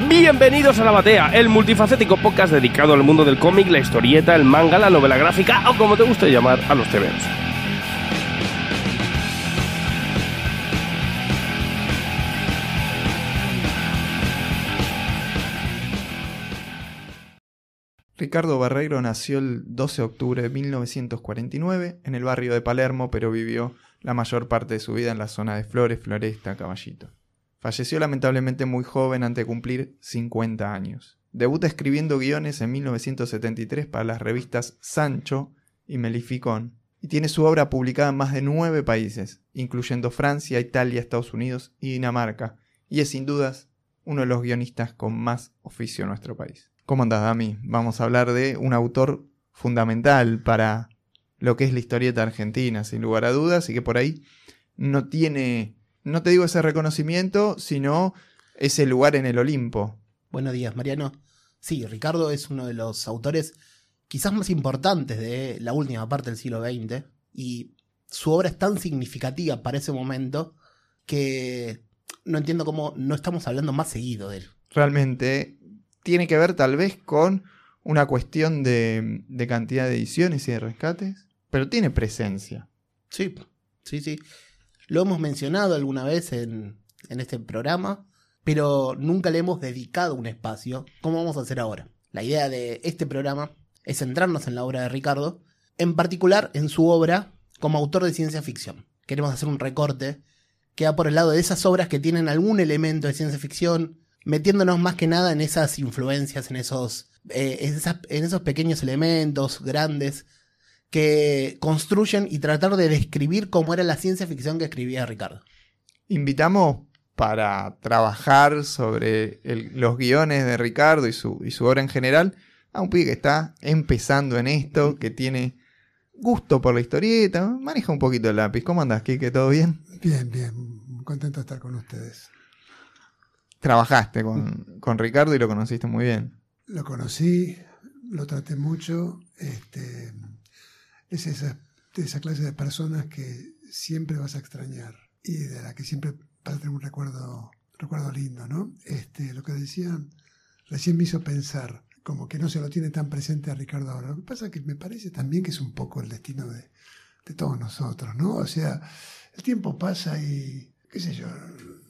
Bienvenidos a La Batea, el multifacético podcast dedicado al mundo del cómic, la historieta, el manga, la novela gráfica o como te guste llamar a los tebeos. Ricardo Barreiro nació el 12 de octubre de 1949 en el barrio de Palermo, pero vivió la mayor parte de su vida en la zona de Flores, Floresta, Caballito. Falleció lamentablemente muy joven antes de cumplir 50 años. Debuta escribiendo guiones en 1973 para las revistas Sancho y Melificón, y tiene su obra publicada en más de 9 países, incluyendo Francia, Italia, Estados Unidos y Dinamarca, y es sin dudas uno de los guionistas con más oficio en nuestro país. ¿Cómo andás, Dami? Vamos a hablar de un autor fundamental para lo que es la historieta argentina, sin lugar a dudas, y que por ahí no tiene, no te digo ese reconocimiento, sino ese lugar en el Olimpo. Buenos días, Mariano. Sí, Ricardo es uno de los autores quizás más importantes de la última parte del siglo XX, y su obra es tan significativa para ese momento que no entiendo cómo no estamos hablando más seguido de él. Realmente tiene que ver tal vez con una cuestión de cantidad de ediciones y de rescates, pero tiene presencia. Sí. Lo hemos mencionado alguna vez en este programa, pero nunca le hemos dedicado un espacio, como vamos a hacer ahora. La idea de este programa es centrarnos en la obra de Ricardo, en particular en su obra como autor de ciencia ficción. Queremos hacer un recorte que va por el lado de esas obras que tienen algún elemento de ciencia ficción, metiéndonos más que nada en esas influencias, en esos pequeños elementos grandes que construyen y tratar de describir cómo era la ciencia ficción que escribía Ricardo. Invitamos para trabajar sobre los guiones de Ricardo y su obra en general a un pibe que está empezando en esto, que tiene gusto por la historieta, maneja un poquito el lápiz. ¿Cómo andás, Quique? ¿Todo bien? Bien, contento de estar con ustedes. Trabajaste con Ricardo y lo conociste muy bien. Lo conocí, lo traté mucho. Es esa clase de personas que siempre vas a extrañar y de la que siempre vas a tener un recuerdo lindo, ¿no? Lo que decían recién me hizo pensar, como que no se lo tiene tan presente a Ricardo ahora. Lo que pasa es que me parece también que es un poco el destino de todos nosotros, ¿no? O sea, el tiempo pasa y, qué sé yo,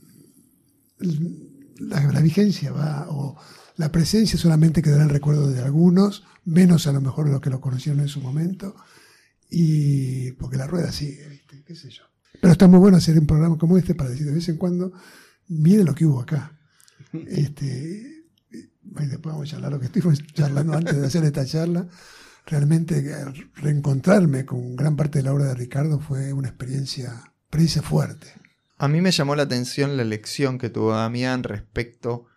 la vigencia va, o la presencia solamente quedará en recuerdo de algunos, menos a lo mejor los que lo conocieron en su momento, y porque la rueda sigue, ¿viste? Qué sé yo. Pero está muy bueno hacer un programa como este para decir de vez en cuando, mire lo que hubo acá. Y después vamos a charlar lo que estuvimos charlando antes de hacer esta charla. Realmente reencontrarme con gran parte de la obra de Ricardo fue una experiencia fuerte. A mí me llamó la atención la elección que tuvo Damián respecto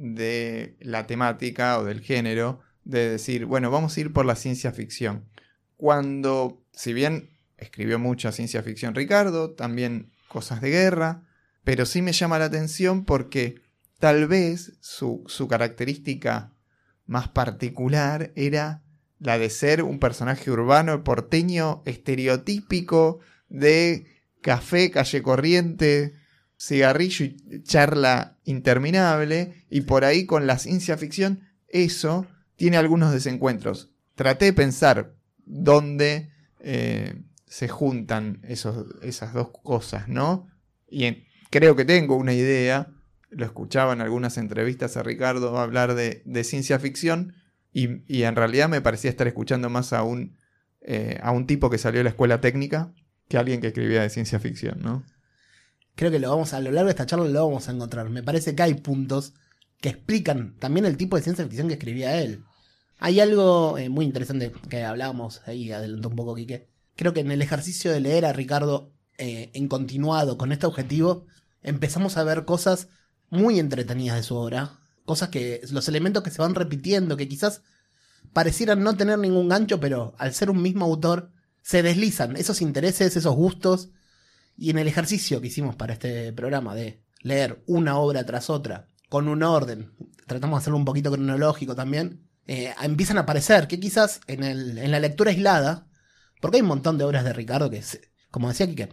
de la temática o del género, de decir, bueno, vamos a ir por la ciencia ficción. Cuando, si bien escribió mucha ciencia ficción Ricardo, también cosas de guerra, pero sí me llama la atención porque tal vez su característica más particular era la de ser un personaje urbano porteño estereotípico de café, calle corriente, cigarrillo y charla interminable, y por ahí con la ciencia ficción eso tiene algunos desencuentros. Traté de pensar dónde se juntan esas dos cosas, ¿no? Y creo que tengo una idea. Lo escuchaba en algunas entrevistas a Ricardo hablar de ciencia ficción y en realidad me parecía estar escuchando más a un tipo que salió de la escuela técnica que alguien que escribía de ciencia ficción, ¿no? Creo que a lo largo de esta charla lo vamos a encontrar. Me parece que hay puntos que explican también el tipo de ciencia ficción que escribía él. Hay algo muy interesante que hablábamos ahí, adelantó un poco Quique. Creo que en el ejercicio de leer a Ricardo en continuado con este objetivo, empezamos a ver cosas muy entretenidas de su obra. Cosas que, los elementos que se van repitiendo, que quizás parecieran no tener ningún gancho, pero al ser un mismo autor, se deslizan esos intereses, esos gustos. Y en el ejercicio que hicimos para este programa de leer una obra tras otra, con un orden, tratamos de hacerlo un poquito cronológico también, empiezan a aparecer que quizás en la lectura aislada, porque hay un montón de obras de Ricardo que, como decía Quique,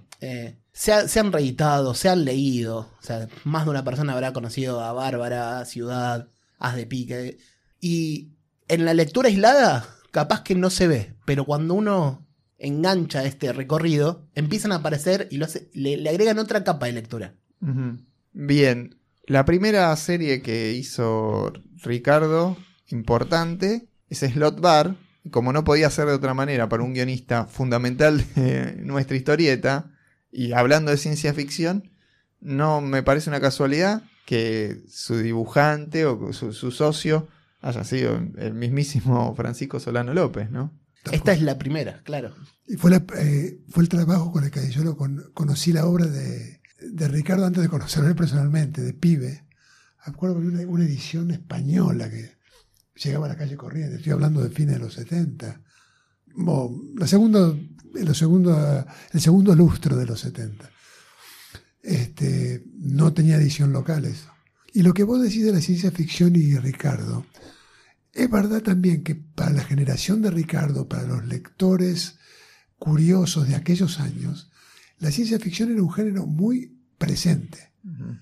se han reeditado, se han leído, o sea, más de una persona habrá conocido a Bárbara, Ciudad, haz de pique. Y en la lectura aislada, capaz que no se ve, pero cuando uno engancha este recorrido, empiezan a aparecer y le agregan otra capa de lectura. Ujú. Bien, la primera serie que hizo Ricardo, importante, es Slot Bar. Y como no podía ser de otra manera para un guionista fundamental de nuestra historieta, y hablando de ciencia ficción, no me parece una casualidad que su dibujante o su socio haya sido el mismísimo Francisco Solano López, ¿no? Esta es la primera, claro. Y fue el trabajo con el que yo conocí la obra de Ricardo antes de conocerlo él personalmente, de pibe. Acuerdo de una edición española que llegaba a la calle Corrientes, estoy hablando de fines de los 70. El segundo lustro de los 70. No tenía edición local eso. Y lo que vos decís de la ciencia ficción y Ricardo, es verdad también que para la generación de Ricardo, para los lectores curiosos de aquellos años, la ciencia ficción era un género muy presente. Uh-huh.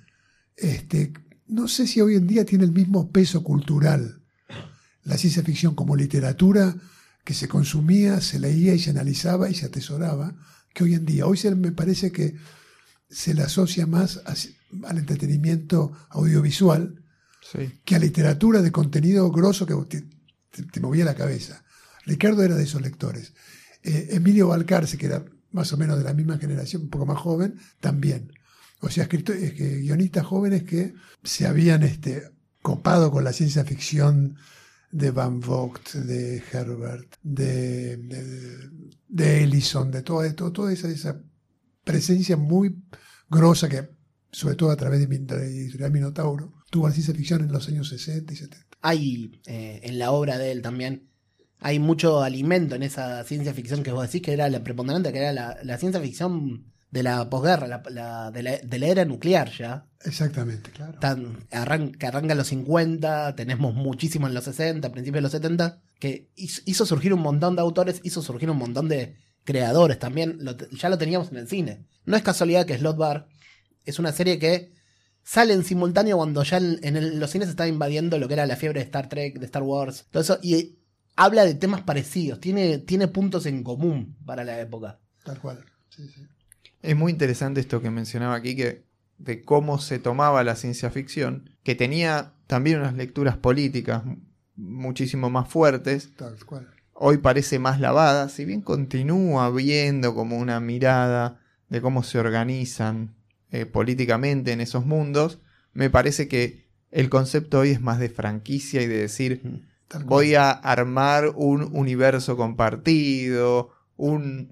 No sé si hoy en día tiene el mismo peso cultural la ciencia ficción como literatura que se consumía, se leía y se analizaba y se atesoraba, que hoy en día. Hoy me parece que se le asocia más al entretenimiento audiovisual, sí, que a literatura de contenido grosso que te movía la cabeza. Ricardo era de esos lectores. Emilio Balcarce, que era más o menos de la misma generación, un poco más joven, también. O sea, guionistas jóvenes que se habían copado con la ciencia ficción de Van Vogt, de Herbert, de Ellison, de toda esa presencia muy grosa que, sobre todo a través de Editorial Minotauro, tuvo la ciencia ficción en los años 60 y 70. Hay, en la obra de él también, hay mucho alimento en esa ciencia ficción que vos decís que era la preponderante, que era la ciencia ficción de la posguerra, de la era nuclear ya. Exactamente, claro. Que arranca en los 50, tenemos muchísimo en los 60, principios de los 70, que hizo surgir un montón de autores, hizo surgir un montón de creadores también, ya lo teníamos en el cine. No es casualidad que Slot Bar es una serie que sale en simultáneo cuando ya los cines estaba invadiendo lo que era la fiebre de Star Trek, de Star Wars, todo eso, y habla de temas parecidos, tiene puntos en común para la época. Tal cual, sí, sí. Es muy interesante esto que mencionaba aquí, de cómo se tomaba la ciencia ficción, que tenía también unas lecturas políticas muchísimo más fuertes. Tal cual. Hoy parece más lavada, si bien continúa viendo como una mirada de cómo se organizan políticamente en esos mundos, me parece que el concepto hoy es más de franquicia y de decir, voy a armar un universo compartido, un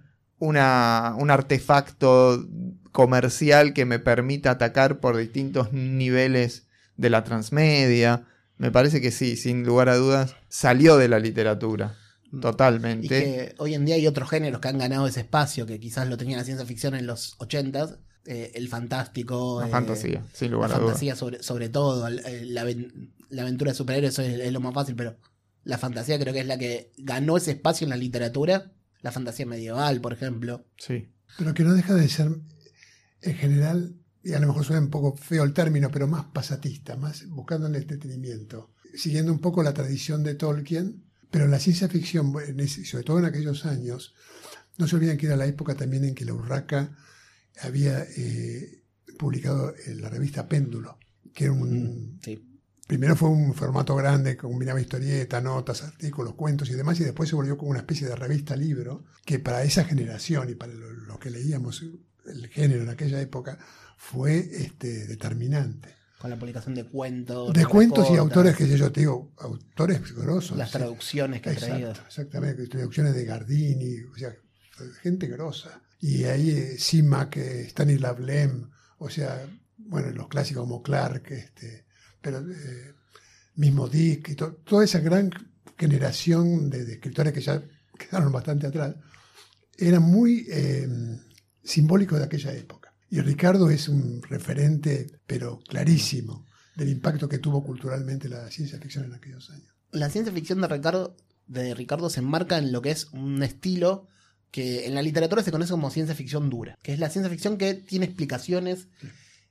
artefacto comercial que me permita atacar por distintos niveles de la transmedia. Me parece que sí, sin lugar a dudas, salió de la literatura. Totalmente. Y que hoy en día hay otros géneros que han ganado ese espacio, que quizás lo tenía la ciencia ficción en los 80s, el fantástico. La fantasía, sin lugar a dudas. La fantasía sobre todo, la aventura de superhéroes es lo más fácil, pero la fantasía creo que es la que ganó ese espacio en la literatura. La fantasía medieval, por ejemplo. Sí. Pero que no deja de ser, en general, y a lo mejor suena un poco feo el término, pero más pasatista, más buscando el entretenimiento. Siguiendo un poco la tradición de Tolkien, pero la ciencia ficción, sobre todo en aquellos años, no se olviden que era la época también en que la Urraca había publicado en la revista Péndulo, que era sí. Primero fue un formato grande, combinaba historieta, notas, artículos, cuentos y demás, y después se volvió como una especie de revista-libro, que para esa generación y para lo que leíamos, el género en aquella época, fue determinante. Con la publicación de cuentos. De cuentos y autores, que yo te digo, autores grosos. Las traducciones que ha traído. Exactamente, traducciones de Gardini, o sea, gente grosa. Y ahí Simak, Stanislav Lem, o sea, bueno, los clásicos como Clark, pero mismo Dick, y toda esa gran generación de escritores que ya quedaron bastante atrás, eran muy simbólicos de aquella época. Y Ricardo es un referente, pero clarísimo, del impacto que tuvo culturalmente la ciencia ficción en aquellos años. La ciencia ficción de Ricardo se enmarca en lo que es un estilo que en la literatura se conoce como ciencia ficción dura, que es la ciencia ficción que tiene explicaciones,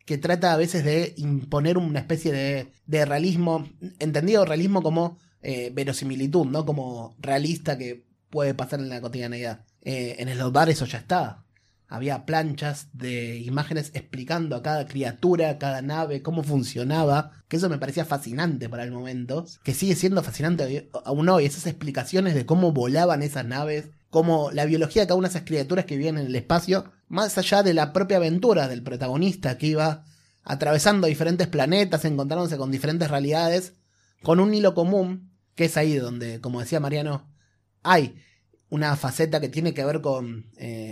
que trata a veces de imponer una especie de realismo, entendido realismo como verosimilitud, ¿no? Como realista que puede pasar en la cotidianeidad. En Slotbar eso ya está. Había planchas de imágenes explicando a cada criatura, a cada nave, cómo funcionaba. Que eso me parecía fascinante para el momento. Que sigue siendo fascinante aún hoy. Esas explicaciones de cómo volaban esas naves. Cómo la biología de cada una de esas criaturas que vivían en el espacio. Más allá de la propia aventura del protagonista que iba atravesando diferentes planetas, encontrándose con diferentes realidades. Con un hilo común. Que es ahí donde, como decía Mariano, hay una faceta que tiene que ver con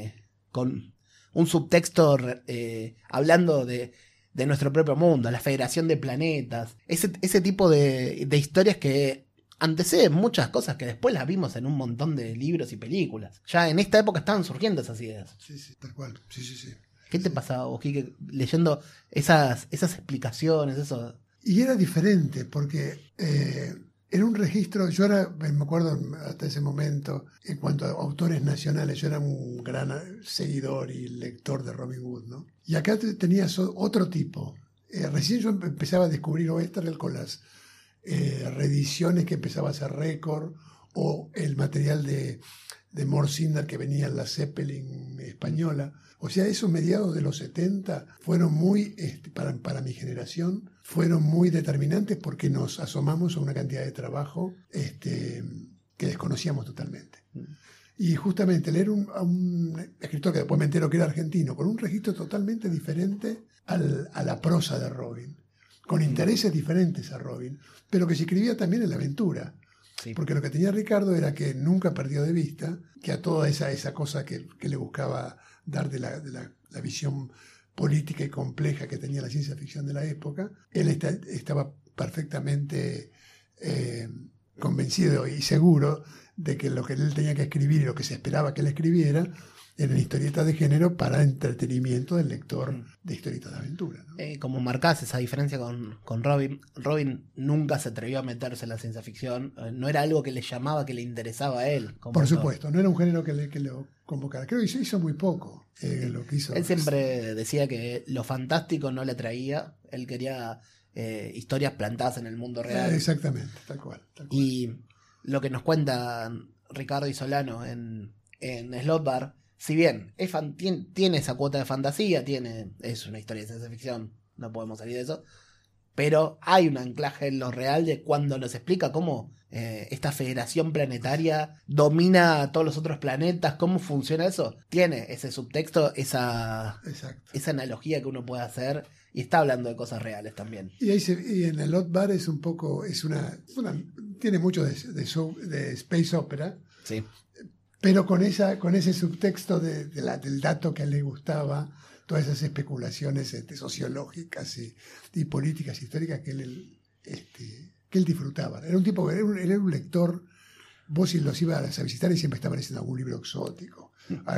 un subtexto hablando de nuestro propio mundo, la federación de planetas, ese tipo de historias que anteceden muchas cosas que después las vimos en un montón de libros y películas. Ya en esta época estaban surgiendo esas ideas. Sí, tal cual. Sí. ¿Qué te pasaba, vos, Quique, leyendo esas explicaciones, eso? Y era diferente, porque era un registro. Yo ahora me acuerdo hasta ese momento, en cuanto a autores nacionales, yo era un gran seguidor y lector de Robin Hood, ¿no? Y acá tenías otro tipo. Recién yo empezaba a descubrir Oesterrel con las reediciones que empezaba a hacer Record, o el material de Mort Cinder que venía en la Zeppelin española. O sea, esos mediados de los 70 fueron muy, para mi generación, fueron muy determinantes porque nos asomamos a una cantidad de trabajo que desconocíamos totalmente. Y justamente leer a un escritor que después me entero que era argentino, con un registro totalmente diferente a la prosa de Robin, con intereses diferentes a Robin, pero que se escribía también en la aventura. Sí. Porque lo que tenía Ricardo era que nunca perdió de vista que a toda esa cosa que le buscaba dar de la visión política y compleja que tenía la ciencia ficción de la época, él estaba perfectamente convencido y seguro de que lo que él tenía que escribir y lo que se esperaba que él escribiera eran historietas de género para entretenimiento del lector de historietas de aventura, ¿no? Como marcás esa diferencia con Robin, Robin nunca se atrevió a meterse en la ciencia ficción, no era algo que le llamaba, que le interesaba a él. Por supuesto, no era un género que lo convocara. Creo que hizo muy poco lo que hizo. Él siempre decía que lo fantástico no le atraía, él quería historias plantadas en el mundo real. Exactamente, tal cual. Y lo que nos cuenta Ricardo y Solano en Slotbar, si bien tiene esa cuota de fantasía, es una historia de ciencia ficción, no podemos salir de eso, pero hay un anclaje en lo real de cuando nos explica cómo esta federación planetaria domina a todos los otros planetas, cómo funciona eso. Tiene ese subtexto, esa analogía que uno puede hacer, y está hablando de cosas reales también. Y en el Slotbar es un poco, tiene mucho de space opera. Sí. Pero con ese subtexto del dato que a él le gustaba, todas esas especulaciones sociológicas y políticas históricas que él disfrutaba. Era un tipo, él era un lector. Vos los ibas a visitar y siempre estaban leyendo algún libro exótico,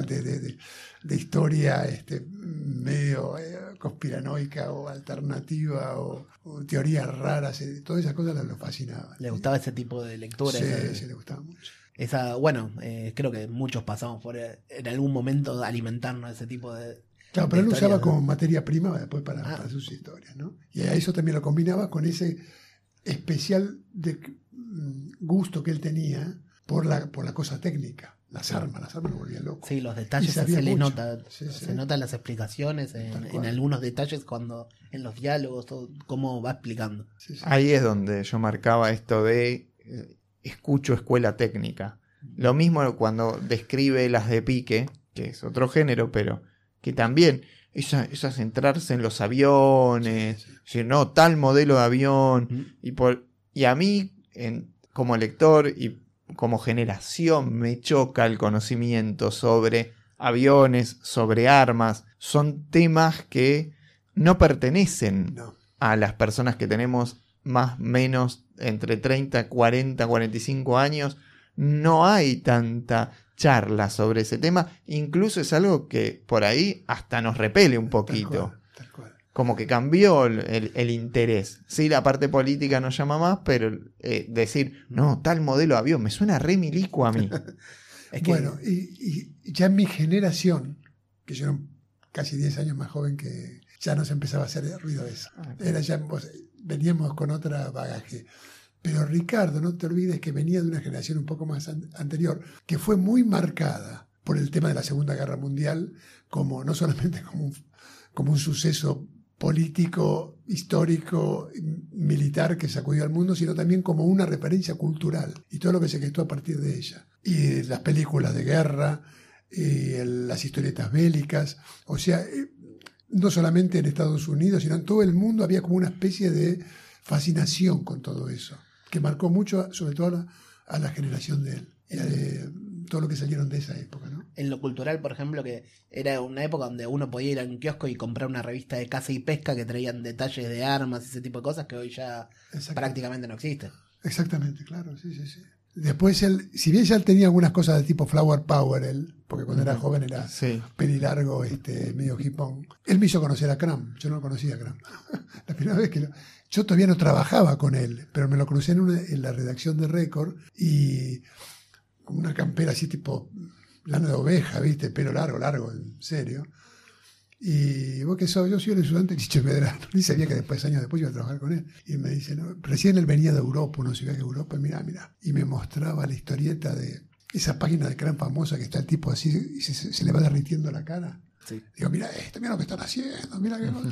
de historia medio conspiranoica o alternativa o teorías raras. Todas esas cosas lo fascinaban. Le gustaba ese tipo de lectura. Sí, le gustaba mucho. Creo que muchos pasamos por en algún momento alimentarnos de ese tipo de... Claro, pero él lo usaba como materia prima después para sus historias, ¿no? Y a eso también lo combinaba con ese especial gusto que él tenía por la cosa técnica. Las armas lo volvían loco. Sí, los detalles se les nota. Se notan las explicaciones en algunos detalles en los diálogos, todo, cómo va explicando. Sí. Ahí es donde yo marcaba esto de... escucho escuela técnica. Lo mismo cuando describe las de Pique, que es otro género, pero que también esas centrarse en los aviones, decir, no, tal modelo de avión, y a mí, como lector y como generación, me choca el conocimiento sobre aviones, sobre armas. Son temas que no pertenecen a las personas que tenemos más o menos entre 30, 40, 45 años. No hay tanta charla sobre ese tema. Incluso es algo que por ahí hasta nos repele un poquito. Tal cual. Como que cambió el interés. Sí, la parte política nos llama más, pero decir, no, tal modelo de avión, me suena re milico a mí. Bueno, y ya en mi generación, que yo era casi 10 años más joven que ya nos empezaba a hacer ruido eso. Veníamos con otro bagaje. Pero Ricardo, no te olvides que venía de una generación un poco más anterior, que fue muy marcada por el tema de la Segunda Guerra Mundial, como no solamente como un suceso político, histórico, militar que sacudió al mundo, sino también como una referencia cultural y todo lo que se gestó a partir de ella. Y las películas de guerra, las historietas bélicas, o sea, no solamente en Estados Unidos, sino en todo el mundo había como una especie de fascinación con todo eso, que marcó mucho, sobre todo a la generación de él, y a todo lo que salieron de esa época, ¿no? En lo cultural, por ejemplo, que era una época donde uno podía ir a un kiosco y comprar una revista de caza y pesca que traían detalles de armas y ese tipo de cosas que hoy ya prácticamente no existen. Exactamente, claro, sí. Después él, si bien ya él tenía algunas cosas de tipo Flower Power, porque cuando era joven era pelilargo, medio hipón, él me hizo conocer a Cram. Yo no lo conocía a Cram. La primera vez que yo todavía no trabajaba con él, pero me lo crucé en la redacción de Record y con una campera así tipo lana de oveja, ¿viste? Pelo largo, en serio. Y vos que sos, yo soy el ayudante de Chicho Medrano. Ni sabía que años después iba a trabajar con él. Y me dice, no, recién él venía de Europa, uno se ve que Europa, mirá. Y me mostraba la historieta de esa página de Cram famosa que está el tipo así y se le va derritiendo la cara. Sí. Digo, mira lo que están haciendo, mira que...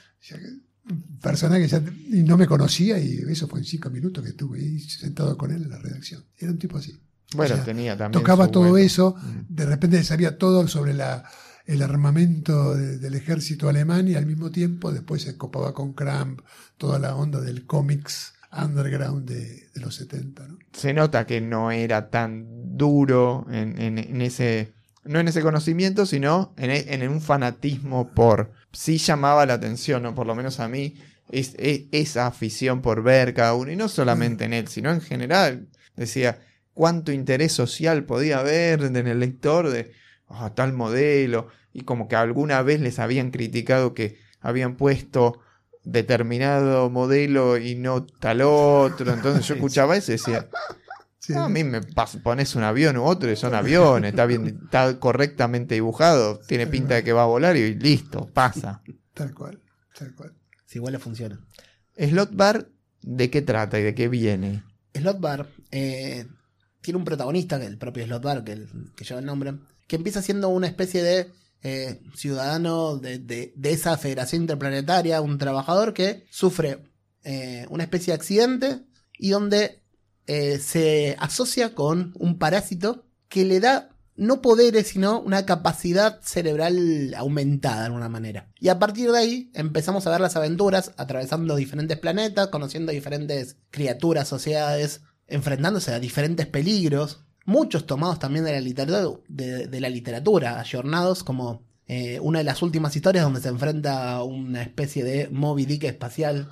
Un personaje que ya y no me conocía y eso fue en 5 minutos que estuve ahí sentado con él en la redacción. Era un tipo así. Bueno, o sea, tenía también tocaba todo eso, de repente sabía todo sobre el armamento del ejército alemán y al mismo tiempo después se copaba con Cramp, toda la onda del cómics underground de los 70, ¿no? Se nota que no era tan duro en ese, no en ese conocimiento, sino en un fanatismo sí llamaba la atención, ¿no? Por lo menos a mí, esa afición por ver cada uno, y no solamente en él, sino en general. Decía, cuánto interés social podía haber en el lector de tal modelo, y como que alguna vez les habían criticado que habían puesto determinado modelo y no tal otro. Entonces yo escuchaba eso y decía, a mí me pones un avión u otro y son aviones, está correctamente dibujado, tiene pinta de que va a volar y listo, pasa. Tal cual. Si igual le funciona. Slot Bar, ¿de qué trata y de qué viene? Slot Bar tiene un protagonista, que es el propio Slot Bar, que lleva el nombre, que empieza siendo una especie de ciudadano de esa federación interplanetaria, un trabajador que sufre una especie de accidente y donde se asocia con un parásito que le da no poderes, sino una capacidad cerebral aumentada de alguna manera. Y a partir de ahí empezamos a ver las aventuras, atravesando diferentes planetas, conociendo diferentes criaturas, sociedades, enfrentándose a diferentes peligros, muchos tomados también de la literatura, ayornados, como una de las últimas historias donde se enfrenta a una especie de Moby Dick espacial,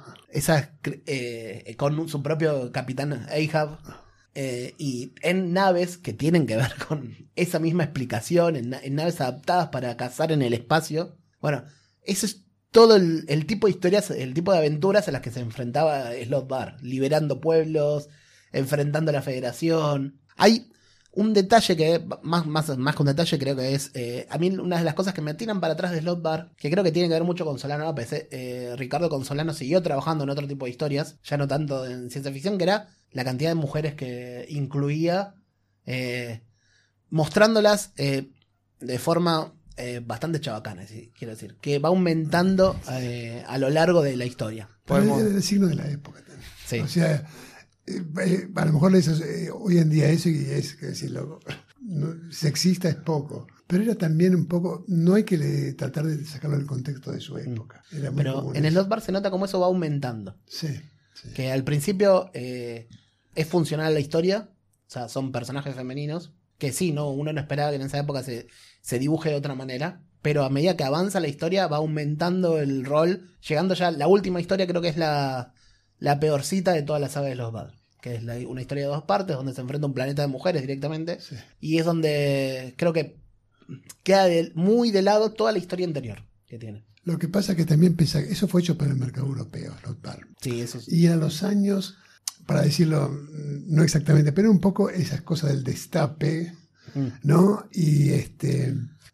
con su propio capitán Ahab, y en naves que tienen que ver con esa misma explicación, en naves adaptadas para cazar en el espacio. Bueno, eso es todo el tipo de historias, el tipo de aventuras a las que se enfrentaba Slot Bar, liberando pueblos, enfrentando a la Federación. Hay un detalle que, más que un detalle, creo que es, a mí una de las cosas que me tiran para atrás de Slot Bar, que creo que tiene que ver mucho con Solano López. Ricardo Consolano siguió trabajando en otro tipo de historias, ya no tanto en ciencia ficción, que era la cantidad de mujeres que incluía, mostrándolas de forma bastante chabacana, quiero decir, que va aumentando a lo largo de la historia. Pero es el signo de la época también. Sí. O sea, a lo mejor hoy en día eso y es que decirlo, sexista es poco, pero era también un poco, no hay que tratar de sacarlo del contexto de su época. Pero en Slot Bar se nota cómo eso va aumentando. Sí. Que al principio es funcional la historia, o sea, son personajes femeninos, que sí, uno no esperaba que en esa época se dibuje de otra manera, pero a medida que avanza la historia va aumentando el rol, llegando ya, la última historia creo que es la peorcita de toda la saga de Slot Bar, que es una historia de 2 partes, donde se enfrenta un planeta de mujeres directamente, sí. Y es donde creo que queda muy de lado toda la historia anterior que tiene. Lo que pasa es que también eso fue hecho para el mercado europeo, Slot Bar. Sí, eso sí. Y a los años, para decirlo, no exactamente, pero un poco esas cosas del destape, ¿no? Y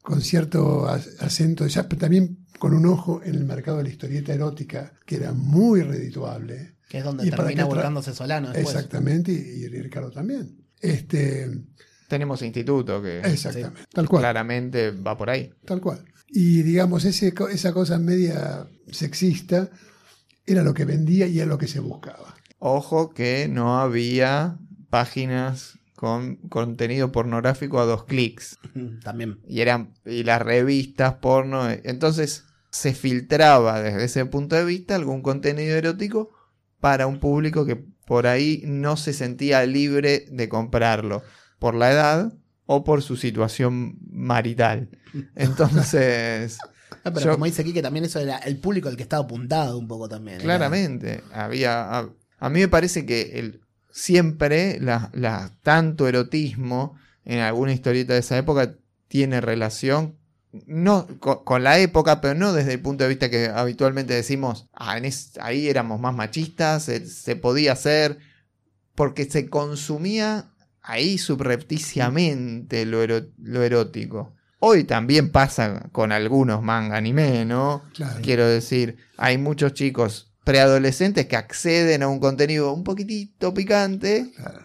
con cierto acento, ya también con un ojo en el mercado de la historieta erótica, que era muy redituable. Que es donde Y para termina que volcándose Solano después. Exactamente, y Ricardo también. Tenemos instituto que Exactamente, tal cual. claramente va por ahí. Tal cual. Y digamos, esa cosa media sexista era lo que vendía y era lo que se buscaba. Ojo que no había páginas con contenido pornográfico a 2 clics. También. Y las revistas porno. Entonces se filtraba desde ese punto de vista algún contenido erótico para un público que por ahí no se sentía libre de comprarlo por la edad o por su situación marital. Entonces, Pero como dice aquí, que también eso era el público al que estaba apuntado un poco también. claramente, a mí me parece que siempre tanto erotismo en alguna historieta de esa época tiene relación no con la época, pero no desde el punto de vista que habitualmente decimos, ahí éramos más machistas, se podía hacer, porque se consumía ahí subrepticiamente lo erótico. Hoy también pasa con algunos manga anime, ¿no? Claro. Quiero decir, hay muchos chicos preadolescentes que acceden a un contenido un poquitito picante, Claro.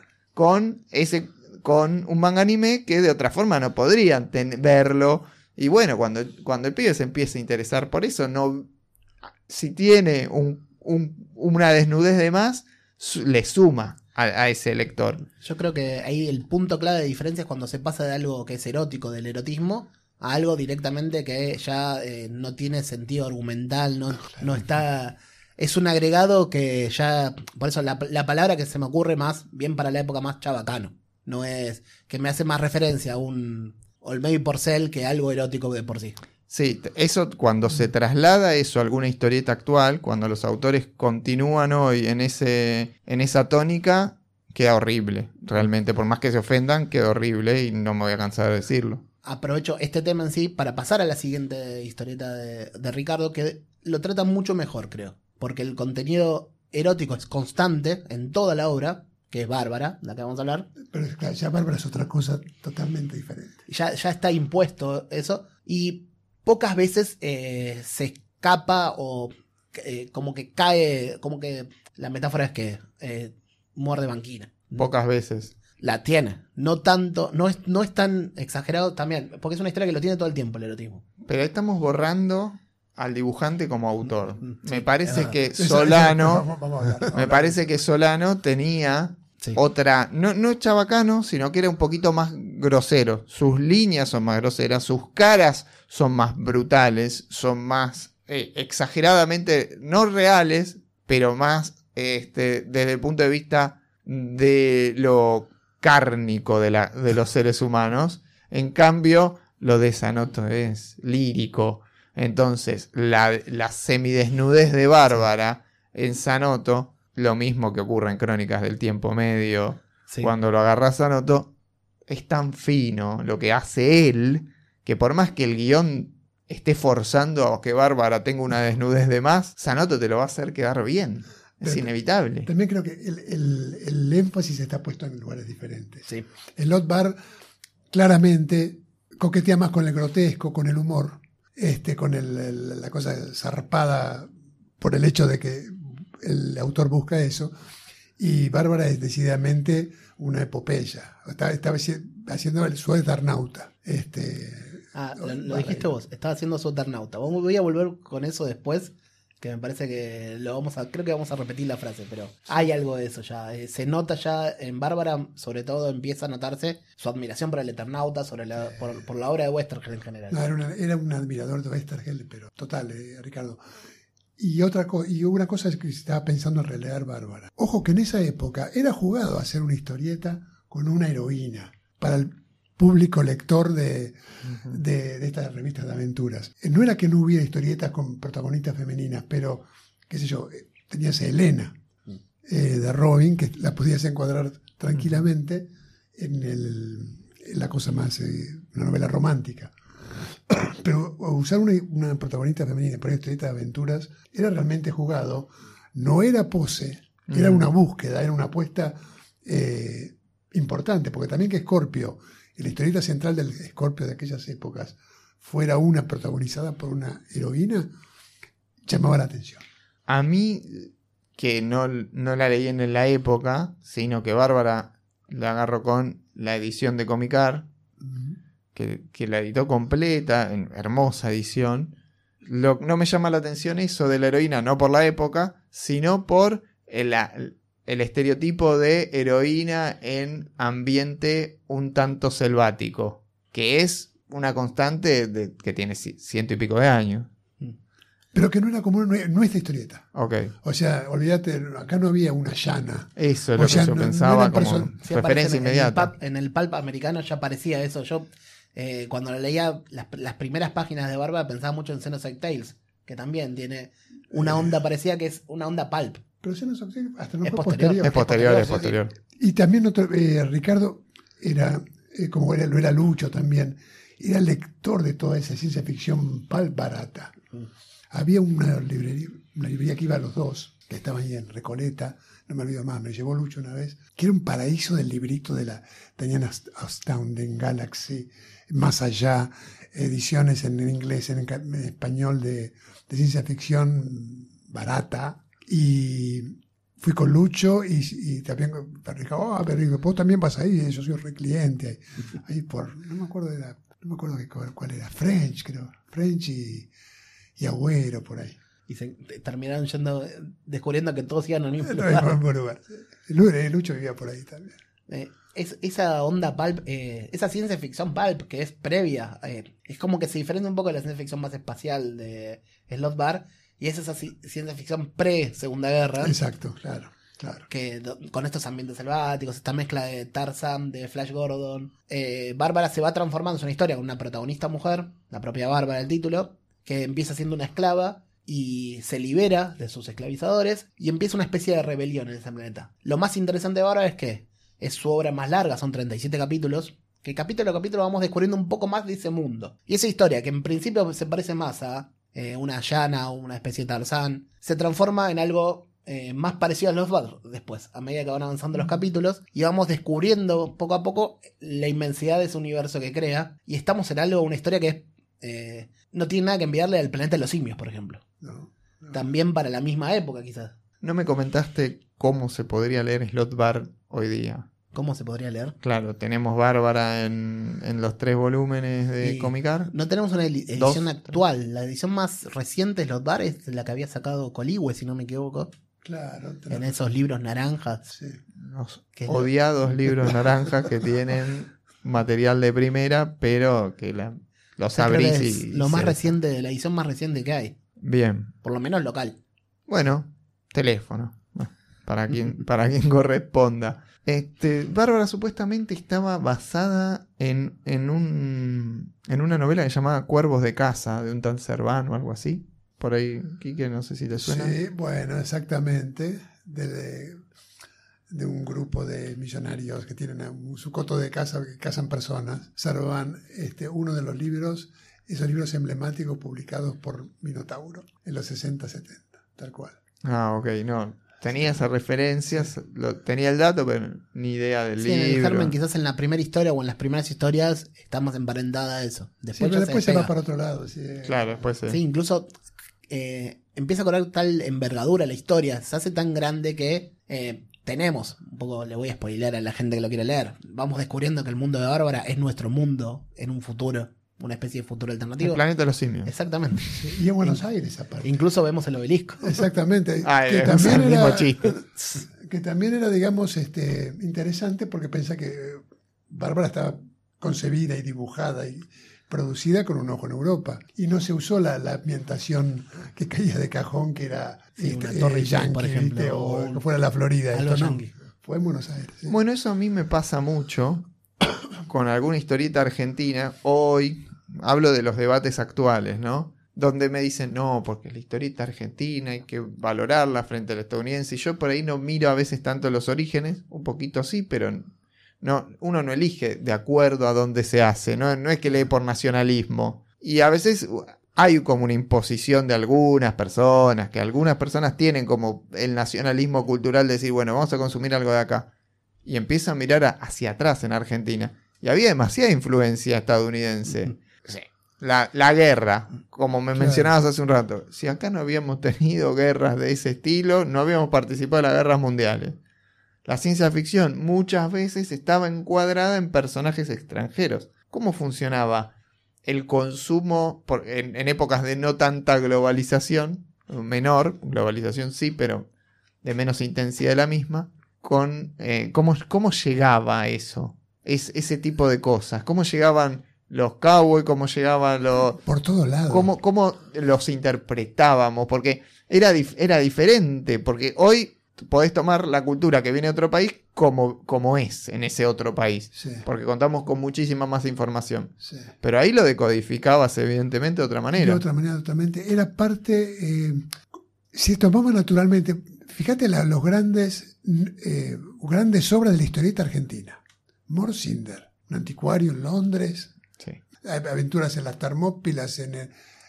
con un manga anime que de otra forma no podrían verlo. Y bueno, cuando el pibe se empieza a interesar por eso, si tiene una desnudez de más, le suma a ese lector. Yo creo que ahí el punto clave de diferencia es cuando se pasa de algo que es erótico, del erotismo, a algo directamente que ya no tiene sentido argumental, no está... Es un agregado que ya... Por eso la palabra que se me ocurre más, bien para la época, más chabacano. No es... Que me hace más referencia a un Olmedo y Porcel que algo erótico de por sí. Sí, eso cuando se traslada eso a alguna historieta actual, cuando los autores continúan hoy en esa tónica, queda horrible. Realmente, por más que se ofendan, queda horrible y no me voy a cansar de decirlo. Aprovecho este tema en sí para pasar a la siguiente historieta de Ricardo, que lo trata mucho mejor, creo. Porque el contenido erótico es constante en toda la obra, que es Bárbara, de la que vamos a hablar. Pero claro, ya Bárbara es otra cosa totalmente diferente. Ya está impuesto eso. Y pocas veces se escapa o como que cae, como que la metáfora es que muerde banquina. Pocas veces. La tiene, no tanto, no es tan exagerado también, porque es una historia que lo tiene todo el tiempo el erotismo. Pero estamos borrando al dibujante como autor. Sí, Me parece que Eso, Solano, vamos a hablar. me parece que Solano tenía Sí. otra, no chabacano, sino que era un poquito más grosero. Sus líneas son más groseras, sus caras son más brutales, son más exageradamente, no reales, pero más desde el punto de vista de lo cárnico de los seres humanos. En cambio, lo de Sanoto es lírico. Entonces, la semidesnudez de Bárbara en Sanoto, lo mismo que ocurre en Crónicas del Tiempo Medio, Sí. cuando lo agarras a Sanoto, es tan fino lo que hace él, que por más que el guión esté forzando a que Bárbara tenga una desnudez de más, Sanoto te lo va a hacer quedar bien. Es Pero inevitable. También creo que el énfasis está puesto en lugares diferentes. Sí. El Otbar claramente coquetea más con el grotesco, con el humor, con la cosa zarpada por el hecho de que el autor busca eso. Y Bárbara es decididamente una epopeya. Estaba haciendo su Eternauta. Lo dijiste vos, estaba haciendo su Eternauta. Voy a volver con eso después, que me parece que creo que vamos a repetir la frase, pero hay algo de eso ya. Se nota ya en Bárbara, sobre todo empieza a notarse su admiración por el Eternauta, por la obra de Westergel en general. No, era un admirador de Westergel, pero total, Ricardo. Y una cosa es que estaba pensando en releer Bárbara. Ojo que en esa época era jugado hacer una historieta con una heroína para el público lector de estas revistas de aventuras. No era que no hubiera historietas con protagonistas femeninas, pero, qué sé yo, tenías a Elena de Robin, que la podías encuadrar tranquilamente en la cosa más, una novela romántica. Pero usar una protagonista femenina para una historieta de aventuras era realmente jugado, no era pose, era una búsqueda, era una apuesta importante, porque también que Scorpio, la historieta central del Scorpio de aquellas épocas, fuera una protagonizada por una heroína, llamaba la atención. A mí, que no la leí en la época, sino que Bárbara la agarró con la edición de Comicar, que la editó completa, en hermosa edición. No me llama la atención eso de la heroína, no por la época, sino por el estereotipo de heroína en ambiente un tanto selvático, que es una constante que tiene 100 y pico de años. Pero que no era como nuestra historieta. Okay. O sea, olvídate, acá no había una llana. Eso es lo que yo pensaba como referencia inmediata. En el pulp americano ya aparecía eso. Yo cuando leía las primeras páginas de Bárbara pensaba mucho en Xenosaga Tales, que también tiene una onda parecida, que es una onda pulp. Pero Xenosaga Tales hasta no Es fue posterior. Es posterior. Y también Ricardo era, como lo era Lucho también, era lector de toda esa ciencia ficción pulp barata. Había una librería que iba a los dos, que estaba ahí en Recoleta, no me olvido más, me llevó Lucho una vez, que era un paraíso del librito tenían Astounding Galaxy, Más Allá, ediciones en inglés, en español de ciencia ficción barata, y fui con Lucho y también Ricardo, pero vos también vas ahí, yo soy re cliente, ahí por, no me acuerdo cuál era, French, creo, French y Agüero por ahí. Y se terminaron descubriendo que todos iban al mismo lugar. Lucho vivía por ahí también. Esa onda pulp, esa ciencia ficción pulp que es previa, es como que se diferencia un poco de la ciencia ficción más espacial de Slot Bar, y es esa ciencia ficción pre-Segunda Guerra. Exacto, claro. Que con estos ambientes selváticos, esta mezcla de Tarzan, de Flash Gordon. Bárbara se va transformando, es una historia con una protagonista mujer, la propia Bárbara, el título, que empieza siendo una esclava y se libera de sus esclavizadores y empieza una especie de rebelión en ese planeta. Lo más interesante de Bárbara es que es su obra más larga, son 37 capítulos, que capítulo a capítulo vamos descubriendo un poco más de ese mundo. Y esa historia, que en principio se parece más a una llana o una especie de Tarzán, se transforma en algo más parecido a Lost Bar después, a medida que van avanzando los capítulos, y vamos descubriendo poco a poco la inmensidad de ese universo que crea, y estamos en algo, una historia que no tiene nada que enviarle al planeta de los simios, por ejemplo. No. También para la misma época, quizás. ¿No me comentaste cómo se podría leer Slot Bar hoy día? ¿Cómo se podría leer? Claro, tenemos Bárbara en los 3 volúmenes de Comicar. No tenemos una edición actual. La edición más reciente de Slot Bar es la que había sacado Coligüe, si no me equivoco. Claro. En esos libros naranjas. Sí. Los odiados libros naranjas que tienen material de primera, pero que los abrís y lo más reciente, la edición más reciente que hay. Bien. Por lo menos local. Bueno, teléfono. Para quien corresponda. Bárbara supuestamente estaba basada en una novela que se llamaba Cuervos de Caza, de un tal Cerván o algo así. Por ahí, Quique, no sé si te suena. Sí, bueno, exactamente. De un grupo de millonarios que tienen su coto de caza, que cazan personas. Cerván, uno de los libros, esos libros emblemáticos publicados por Minotauro en los 60-70, tal cual. Ah, ok, no. Tenía esas referencias, tenía el dato, pero ni idea del libro. En el germen, quizás en la primera historia o en las primeras historias estamos emparentada a eso. Después, sí, después se va para otro lado. Sí. Claro, después sí. Sí, incluso empieza a cobrar tal envergadura la historia, se hace tan grande que tenemos, un poco le voy a spoilear a la gente que lo quiere leer, vamos descubriendo que el mundo de Bárbara es nuestro mundo en un futuro, una especie de futuro alternativo. El planeta de los simios. Exactamente. Sí, y en Buenos Aires aparte. Incluso vemos el obelisco. Exactamente. Que también el mismo chiste. Que también era, digamos, interesante porque pensé que Bárbara estaba concebida y dibujada y producida con un ojo en Europa. Y no se usó la ambientación que caía de cajón, que era una torre yankee, por ejemplo, o que fuera la Florida. Esto no. Fue en Buenos Aires. ¿Sí? Bueno, eso a mí me pasa mucho con alguna historieta argentina. Hoy hablo de los debates actuales, ¿no? Donde me dicen, no, porque la historieta argentina hay que valorarla frente a la estadounidense. Y yo por ahí no miro a veces tanto los orígenes, un poquito sí, pero no, uno no elige de acuerdo a dónde se hace, no es que lee por nacionalismo. Y a veces hay como una imposición de algunas personas, que algunas personas tienen como el nacionalismo cultural de decir, bueno, vamos a consumir algo de acá. Y empieza a mirar hacia atrás en Argentina. Y había demasiada influencia estadounidense. Sí. la guerra, como me Claro. mencionabas hace un rato. Si acá no habíamos tenido guerras de ese estilo, no habíamos participado en las guerras mundiales. La ciencia ficción muchas veces estaba encuadrada en personajes extranjeros. ¿Cómo funcionaba el consumo en épocas de no tanta globalización, menor, globalización sí, pero de menos intensidad de la misma, cómo llegaba a eso? Ese tipo de cosas. ¿Cómo llegaban los cowboys? ¿Cómo llegaban los... Por todos lados. ¿Cómo los interpretábamos? Porque era diferente, porque hoy podés tomar la cultura que viene de otro país como es en ese otro país, Sí, porque contamos con muchísima más información. sí. Pero ahí lo decodificabas evidentemente de otra manera. De otra manera, totalmente. Era parte, si tomamos naturalmente, fíjate los grandes obras de la historieta argentina. Morcinder, un anticuario en Londres, Sí. aventuras en las Termópilas, en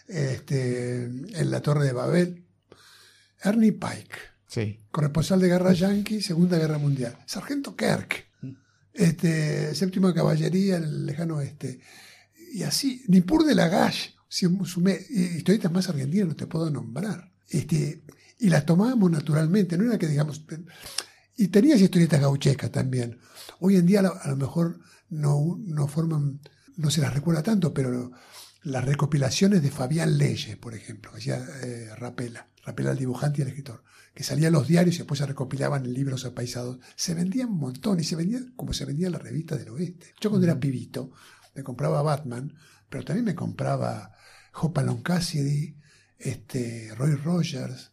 la Torre de Babel. Ernie Pike, Sí. corresponsal de guerra yanqui, Segunda Guerra Mundial. Sargento Kirk, séptimo de caballería en el lejano oeste. Y así, Nippur de Lagash, historietas más argentinas no te puedo nombrar. Y las tomábamos naturalmente, no era que digamos... Y tenías historietas gauchescas también. Hoy en día a lo mejor no forman, no se las recuerda tanto, pero las recopilaciones de Fabián Leyes, por ejemplo, que hacía Rapela el dibujante y el escritor, que salían los diarios y después se recopilaban en libros apaisados, se vendían un montón y se vendían como se vendían las revistas del oeste. Yo cuando era pibito me compraba Batman, pero también me compraba Hopalong Cassidy, Roy Rogers,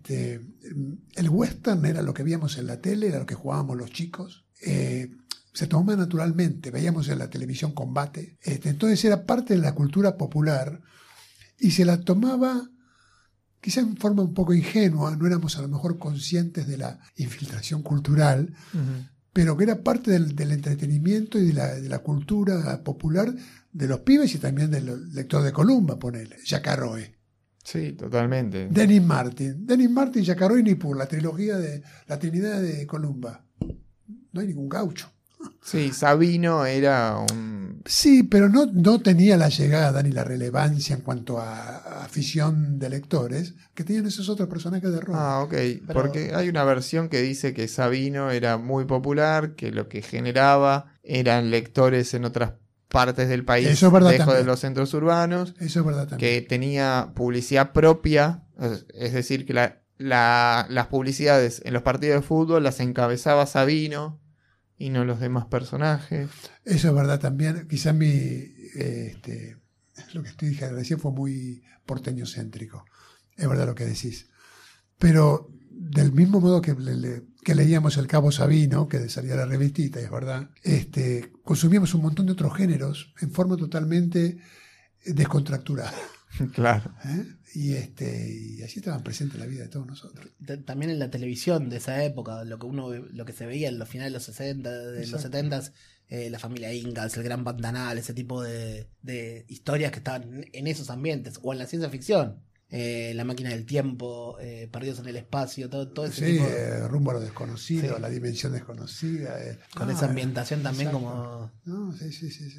el western era lo que veíamos en la tele, era lo que jugábamos los chicos, se tomaba naturalmente, veíamos en la televisión combate, entonces era parte de la cultura popular y se la tomaba quizá en forma un poco ingenua, no éramos a lo mejor conscientes de la infiltración cultural, pero que era parte del entretenimiento y de la cultura popular de los pibes y también del lector de Columba, ponele, Jack Arroe. Sí, totalmente. Denis Martin, Jack Arroe y Nippur, la trilogía de la Trinidad de Columba. No hay ningún gaucho. Sí, Sabino era un... Sí, pero no tenía la llegada ni la relevancia en cuanto a afición de lectores que tenían esos otros personajes de rol. Ah, ok. Porque hay una versión que dice que Sabino era muy popular, que lo que generaba eran lectores en otras partes del país, Eso es verdad lejos de también. los centros urbanos, Eso es verdad también. que tenía publicidad propia, es decir, que las publicidades en los partidos de fútbol las encabezaba Sabino y no los demás personajes. Eso es verdad también. Quizás lo que estoy diciendo recién fue muy porteño-céntrico. Es verdad lo que decís. Pero del mismo modo que leíamos El Cabo Sabino, que salía la revistita, es verdad, consumíamos un montón de otros géneros en forma totalmente descontracturada. Claro. Y así estaban presentes en la vida de todos nosotros. También en la televisión de esa época, lo que se veía en los finales de los 60, de los 70, la familia Ingalls, el Gran Pantanal, ese tipo de historias que estaban en esos ambientes, o en la ciencia ficción, La Máquina del Tiempo, Perdidos en el Espacio, todo ese Sí, tipo Rumbo a lo desconocido, Sí. La Dimensión Desconocida. con esa ambientación también exacto. como... No, sí.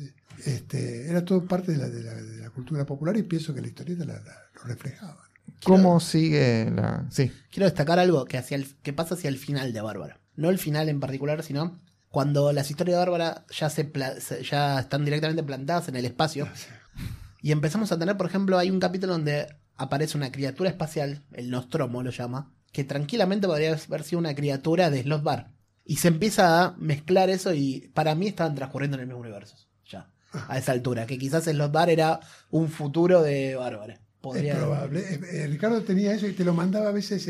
Era todo parte de la cultura popular y pienso que la historieta lo reflejaba. ¿Cómo sigue la...? Sí. Quiero destacar algo que pasa hacia el final de Bárbara. No el final en particular, sino cuando las historias de Bárbara ya están directamente plantadas en el espacio. Y empezamos a tener, por ejemplo, hay un capítulo donde aparece una criatura espacial, el Nostromo lo llama, que tranquilamente podría haber sido una criatura de Slot Bar. Y se empieza a mezclar eso y para mí estaban transcurriendo en el mismo universo. Ya, a esa altura. Que quizás Slot Bar era un futuro de Bárbara. Es probable. Ricardo tenía eso y te lo mandaba a veces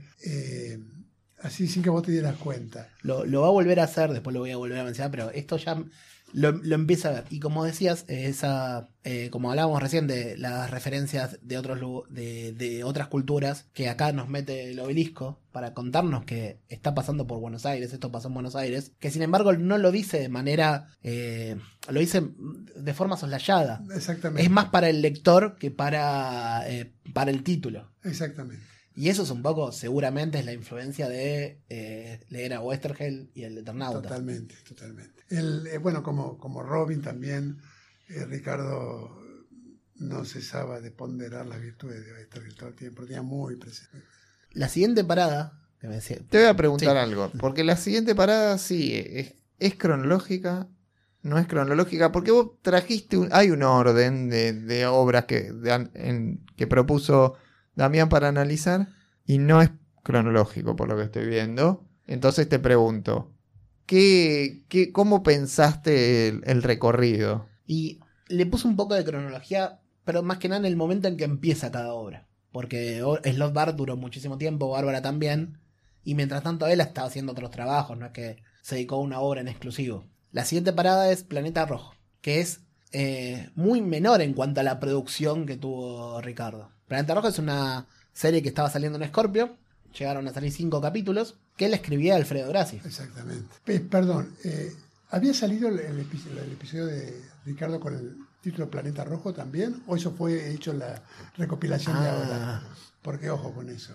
así sin que vos te dieras cuenta. Lo va a volver a hacer, después lo voy a volver a mencionar, pero esto ya lo empieza a ver. Y como decías, como hablábamos recién de las referencias de otras culturas, que acá nos mete el Obelisco para contarnos que está pasando por Buenos Aires, esto pasó en Buenos Aires, que sin embargo no lo dice de manera, lo dice de forma soslayada. Exactamente. Es más para el lector que para el título. Exactamente. Y eso es un poco, seguramente, es la influencia de leer a Westergel y el Eternauta. Totalmente. Bueno, como Robin también, Ricardo no cesaba de ponderar las virtudes de Ballester todo el tiempo, tenía muy presente. La siguiente parada, que me decía, Te voy a preguntar Sí. algo, porque la siguiente parada sí, es cronológica, no es cronológica, porque vos trajiste, hay un orden de obras que propuso Damián para analizar, y no es cronológico por lo que estoy viendo. Entonces te pregunto, ¿cómo pensaste el recorrido? Y le puse un poco de cronología, pero más que nada en el momento en que empieza cada obra. Porque Slothbar duró muchísimo tiempo, Bárbara también. Y mientras tanto él estaba haciendo otros trabajos, no es que se dedicó a una obra en exclusivo. La siguiente parada es Planeta Rojo, que es muy menor en cuanto a la producción que tuvo Ricardo. Planeta Rojo es una serie que estaba saliendo en Scorpio. Llegaron a salir 5 capítulos, que él escribía Alfredo Grassi. Exactamente. Perdón, ¿había salido el episodio de Ricardo con el título Planeta Rojo también? ¿O eso fue hecho en la recopilación de ahora? Porque ojo con eso.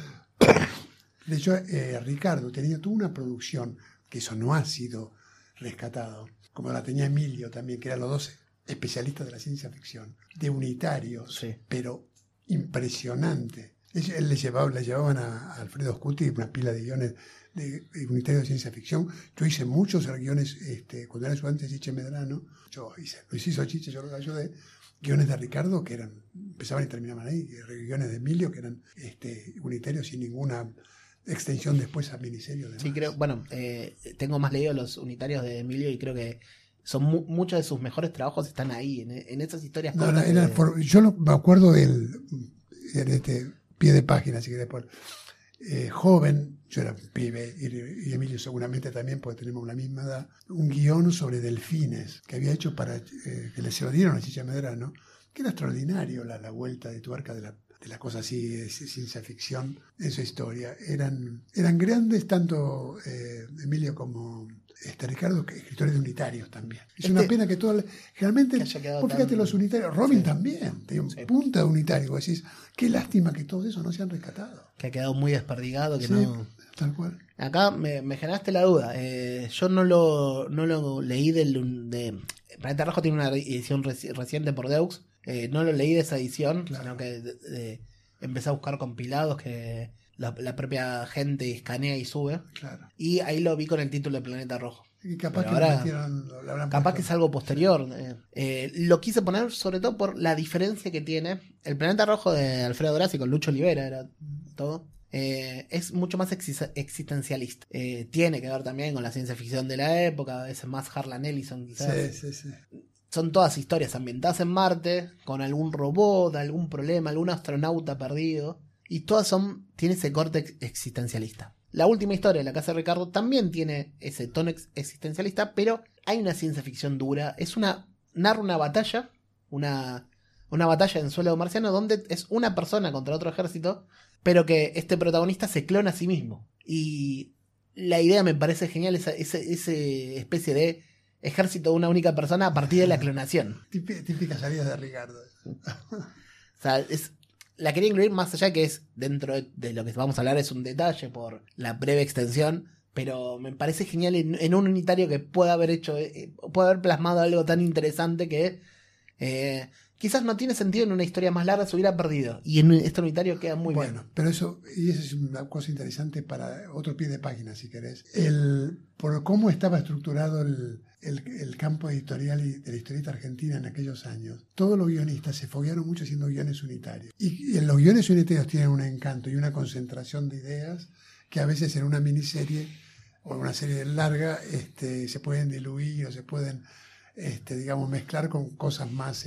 De hecho, Ricardo tenía toda una producción, que eso no ha sido rescatado, como la tenía Emilio también, que eran los dos especialistas de la ciencia ficción, de unitarios, Sí. pero impresionante. Él le llevaban a Alfredo Scuti una pila de guiones de unitarios de ciencia ficción. Yo hice muchos guiones, cuando era ayudante de Chiche Medrano, Luis hizo Chiche, yo lo ayudé, guiones de Ricardo que empezaban y terminaban ahí, guiones de Emilio que eran unitarios sin ninguna extensión después a miniserie. Sí, creo, bueno, tengo más leído los unitarios de Emilio y creo que son muchos de sus mejores trabajos están ahí, en esas historias cortas. Yo me acuerdo en este pie de página, así que después, joven, yo era un pibe, y Emilio seguramente también, porque tenemos la misma edad, un guión sobre delfines que había hecho para que se lo dieron a Chicha Medrano, que era extraordinario la vuelta de tuerca de la cosa así de ciencia ficción en su historia. Eran grandes tanto Emilio como Ricardo, escritores de unitarios también. Es una pena que generalmente, vos fíjate los unitarios, Robin también, tenía un punta de unitario, decís, qué lástima que todo eso no se han rescatado. Que ha quedado muy desperdigado, que Sí, no... tal cual. Acá me generaste la duda. Yo no lo leí de Planeta Rojo tiene una edición reciente por Deux. No lo leí de esa edición, Claro. sino que empecé a buscar compilados que la propia gente escanea y sube. Claro. Y ahí lo vi con el título de Planeta Rojo. Y capaz Pero que ahora- lo metieron, lo habrán Capaz puesto. que es algo posterior. Lo quise poner sobre todo por la diferencia que tiene. El Planeta Rojo de Alfredo Grassi con Lucho Olivera era todo. Es mucho más existencialista. Tiene que ver también con la ciencia ficción de la época. Es más Harlan Ellison quizás. Sí. Son todas historias ambientadas en Marte, con algún robot, algún problema, algún astronauta perdido. Y todas tiene ese corte existencialista. La última historia de La Casa de Ricardo también tiene ese tono existencialista, pero hay una ciencia ficción dura. Narra una batalla, una batalla en suelo marciano donde es una persona contra otro ejército, pero que este protagonista se clona a sí mismo. Y la idea me parece genial, esa especie de ejército de una única persona a partir de la clonación. Típica salida de Ricardo. O sea, la quería incluir más allá que es dentro de lo que vamos a hablar, es un detalle por la breve extensión, pero me parece genial en un unitario que pueda haber plasmado algo tan interesante que quizás no tiene sentido en una historia más larga, se hubiera perdido. Y en este unitario queda muy bien. Bueno, pero eso es una cosa interesante para otro pie de página, si querés. Por cómo estaba estructurado el campo editorial y de la historieta argentina en aquellos años, todos los guionistas se foguearon mucho haciendo guiones unitarios. Y los guiones unitarios tienen un encanto y una concentración de ideas que a veces en una miniserie o en una serie larga se pueden diluir o se pueden digamos, mezclar con cosas más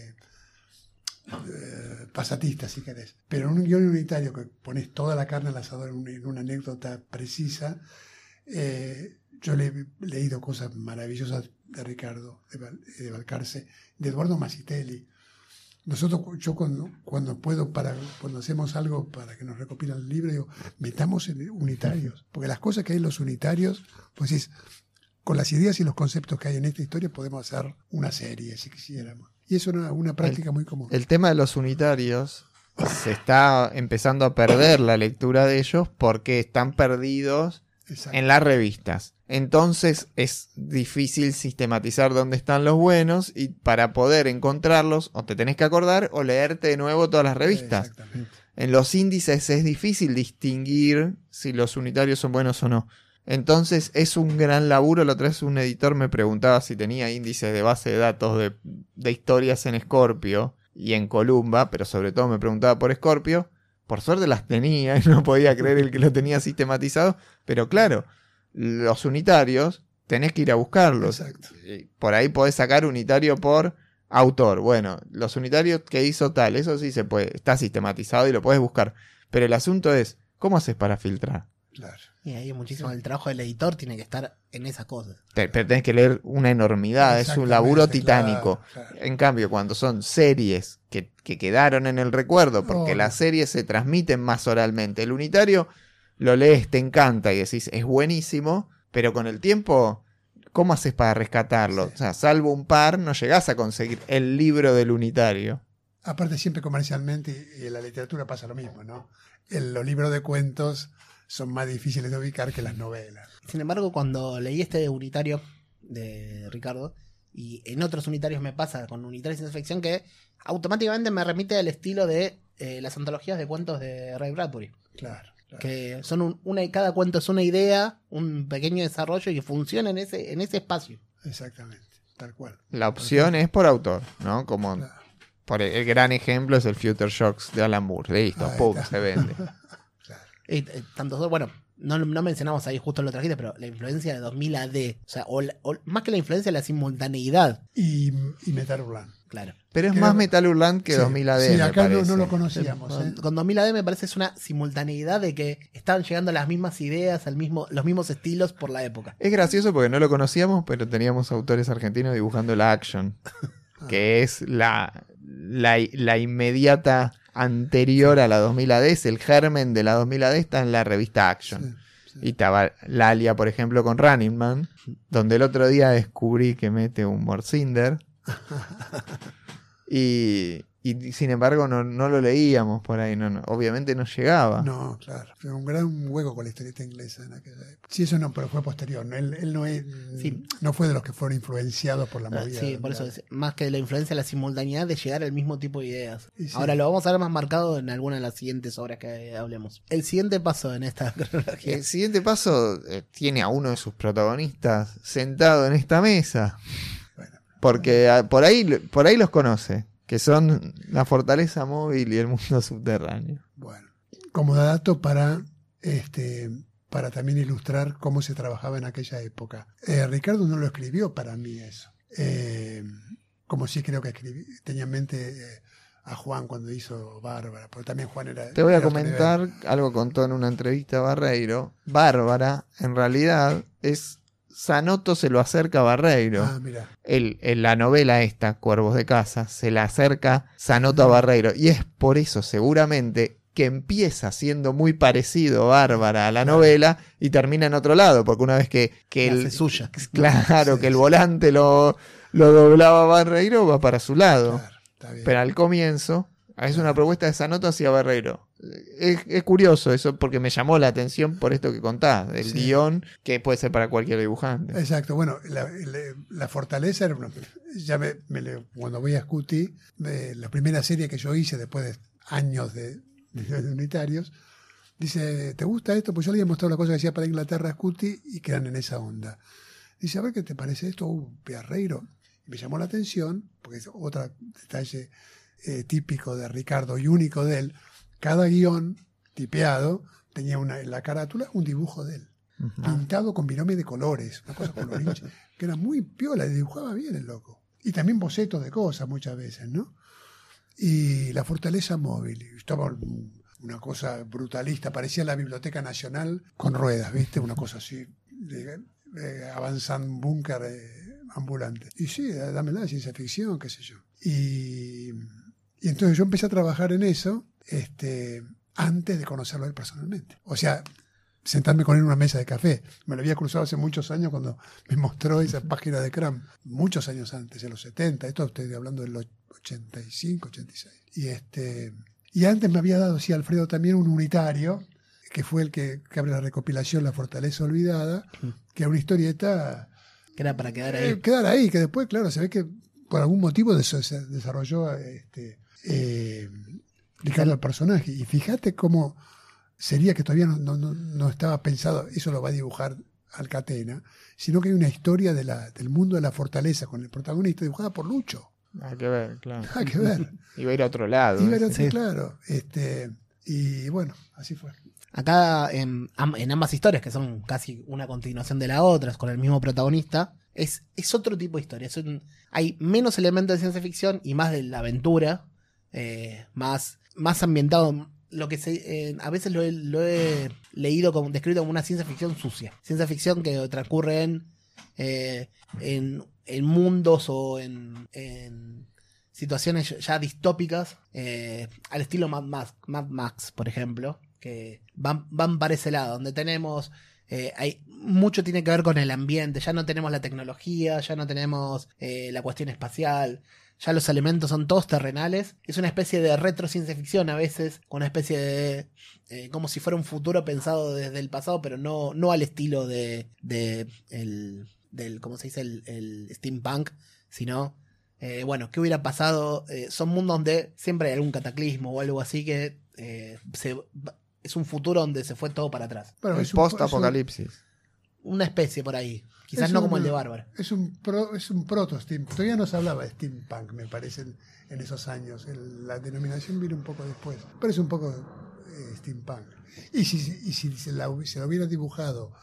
pasatistas, si querés. Pero en un guion unitario que pones toda la carne al asador en una anécdota precisa, yo le he leído cosas maravillosas de Ricardo, de Balcarce, de Eduardo Masitelli. Nosotros, yo cuando puedo, cuando hacemos algo para que nos recopilan el libro, digo, metamos en unitarios, porque las cosas que hay en los unitarios, pues es, con las ideas y los conceptos que hay en esta historia podemos hacer una serie, si quisiéramos. Y es una práctica muy común. El tema de los unitarios, se está empezando a perder la lectura de ellos porque están perdidos Exacto. en las revistas. Entonces es difícil sistematizar dónde están los buenos y para poder encontrarlos o te tenés que acordar o leerte de nuevo todas las revistas. Exactamente. En los índices es difícil distinguir si los unitarios son buenos o no. Entonces es un gran laburo. La otra vez un editor me preguntaba si tenía índices de base de datos de historias en Scorpio y en Columba, pero sobre todo me preguntaba por Scorpio. Por suerte las tenía y no podía creer el que lo tenía sistematizado. Pero claro, los unitarios tenés que ir a buscarlos. Exacto. Por ahí podés sacar unitario por autor. Bueno, los unitarios que hizo tal, eso sí se puede, está sistematizado y lo podés buscar. Pero el asunto es, ¿cómo haces para filtrar? Claro. Y ahí muchísimo el trabajo del editor tiene que estar en esas cosas. Pero tenés que leer una enormidad, es un laburo Exactamente, titánico. claro. En cambio, cuando son series que quedaron en el recuerdo, porque Oh. las series se transmiten más oralmente, el unitario lo lees, te encanta y decís, es buenísimo, pero con el tiempo, ¿cómo haces para rescatarlo? Sí. O sea, salvo un par, no llegás a conseguir el libro del unitario. Aparte siempre comercialmente y en la literatura pasa lo mismo, ¿no? Los libros de cuentos son más difíciles de ubicar que las novelas. Sin embargo, cuando leí este unitario de Ricardo, y en otros unitarios me pasa con unitarios de ciencia ficción que automáticamente me remite al estilo de las antologías de cuentos de Ray Bradbury. Claro. Claro. Que son cada cuento es una idea, un pequeño desarrollo y que funciona en ese espacio. Exactamente, tal cual. La opción es por autor, ¿no? Como Claro. por el gran ejemplo es el Future Shocks de Alan Moore. Listo, Ahí pum, está. se vende. Claro. Tanto, bueno, no mencionamos ahí, justo lo trajiste, pero la influencia de 2000 AD, o sea, más que la influencia, la simultaneidad. Y Metal Hurlant. Claro. Pero es Creo- más Metal Hurlant que Sí, 2000 AD, sí, me acá no parece. lo conocíamos. Con 2000 AD me parece es una simultaneidad de que estaban llegando las mismas ideas, los mismos estilos por la época. Es gracioso porque no lo conocíamos, pero teníamos autores argentinos dibujando la action, que es la inmediata anterior a la 2000 AD, es el germen de la 2000 AD, está en la revista Action. Sí, sí. Y estaba Lalia, por ejemplo, con Running Man, donde el otro día descubrí que mete un Morcinder. Y sin embargo no lo leíamos por ahí, obviamente no llegaba. No, claro. Fue un gran hueco con la historieta inglesa en aquella época. Sí, eso no, pero fue posterior. ¿No? Él no, Sí. no fue de los que fueron influenciados por la movida. Sí, por eso es más que la influencia, la simultaneidad de llegar al mismo tipo de ideas. Y sí. Ahora lo vamos a ver más marcado en alguna de las siguientes obras que hablemos. El siguiente paso en esta cronología. El siguiente paso tiene a uno de sus protagonistas sentado en esta mesa. Bueno. Porque por ahí los conoce, que son la fortaleza móvil y el mundo subterráneo. Bueno, como dato para también ilustrar cómo se trabajaba en aquella época. Ricardo no lo escribió para mí eso. Como sí creo que tenía en mente a Juan cuando hizo Bárbara, pero también Juan era... Te voy a era otro comentar, nivel. algo contó en una entrevista a Barreiro. Bárbara, en realidad, Sanoto se lo acerca a Barreiro. Ah, mira. En la novela esta, Cuervos de Casa, se la acerca Sanoto a Barreiro. Y es por eso, seguramente, que empieza siendo muy parecido Bárbara a la novela y termina en otro lado. Porque una vez que La el... hace suya. Claro, Sí, que el sí. volante lo doblaba Barreiro, va para su lado. Claro, está bien. Pero al comienzo es una propuesta de Sanoto hacia Barreiro. Es curioso eso porque me llamó la atención por esto que contás, el Sí. guión que puede ser para cualquier dibujante. Exacto, bueno, la fortaleza era ya cuando voy a Scuti, la primera serie que yo hice después de años de unitarios, dice, ¿te gusta esto? Pues yo le había mostrado la cosa que hacía para Inglaterra Scuti y quedan en esa onda. Dice, a ver qué te parece esto, Piarreiro. Y me llamó la atención, porque es otro detalle típico de Ricardo y único de él. Cada guión tipeado tenía en la carátula un dibujo de él. Ujú. Pintado con binomio de colores, una cosa colorinche, que era muy piola, y dibujaba bien el loco. Y también bocetos de cosas muchas veces, ¿no? Y la fortaleza móvil, y estaba una cosa brutalista, parecía la Biblioteca Nacional con ruedas, ¿viste? Una cosa así, avanzando un búnker ambulante. Y sí, dámela, ciencia ficción, qué sé yo. Y entonces yo empecé a trabajar en eso, antes de conocerlo a él personalmente. O sea, sentarme con él en una mesa de café. Me lo había cruzado hace muchos años cuando me mostró esa página de Cram. Muchos años antes, en los 70. Esto estoy hablando del 85, 86. Y antes me había dado, sí, Alfredo, también un unitario que fue el que abre la recopilación La Fortaleza Olvidada, que era una historieta... Que era para quedar ahí. Quedar ahí, que después, claro, se ve que por algún motivo se desarrolló Ricardo el personaje. Y fíjate cómo sería que todavía no estaba pensado, eso lo va a dibujar Alcatena, sino que hay una historia del mundo de la fortaleza con el protagonista dibujada por Lucho. Nada que ver, claro. Nada que ver. Iba a ir a otro lado. Iba a ir a otro, Sí. claro. Y bueno, así fue. Acá en ambas historias, que son casi una continuación de la otra, con el mismo protagonista, es otro tipo de historia. Hay menos elementos de ciencia ficción y más de la aventura, más ambientado. Lo que a veces lo he leído descrito como una ciencia ficción sucia. Ciencia ficción que transcurre en mundos o en situaciones ya distópicas, al estilo Mad Max, por ejemplo, que van para ese lado, donde tenemos... mucho tiene que ver con el ambiente, ya no tenemos la tecnología, ya no tenemos la cuestión espacial, ya los elementos son todos terrenales. Es una especie de retro ciencia ficción a veces, con una especie de como si fuera un futuro pensado desde el pasado, pero no al estilo del ¿cómo se dice? El steampunk, sino bueno, ¿qué hubiera pasado? Son mundos donde siempre hay algún cataclismo o algo así que es un futuro donde se fue todo para atrás. Bueno, El post-apocalipsis. Una especie por ahí. Quizás es no como el de Bárbara. Es un proto-steam. Todavía no se hablaba de steampunk, me parece, en esos años. La denominación vino un poco después. Pero es un poco steampunk. Y si se lo hubiera dibujado,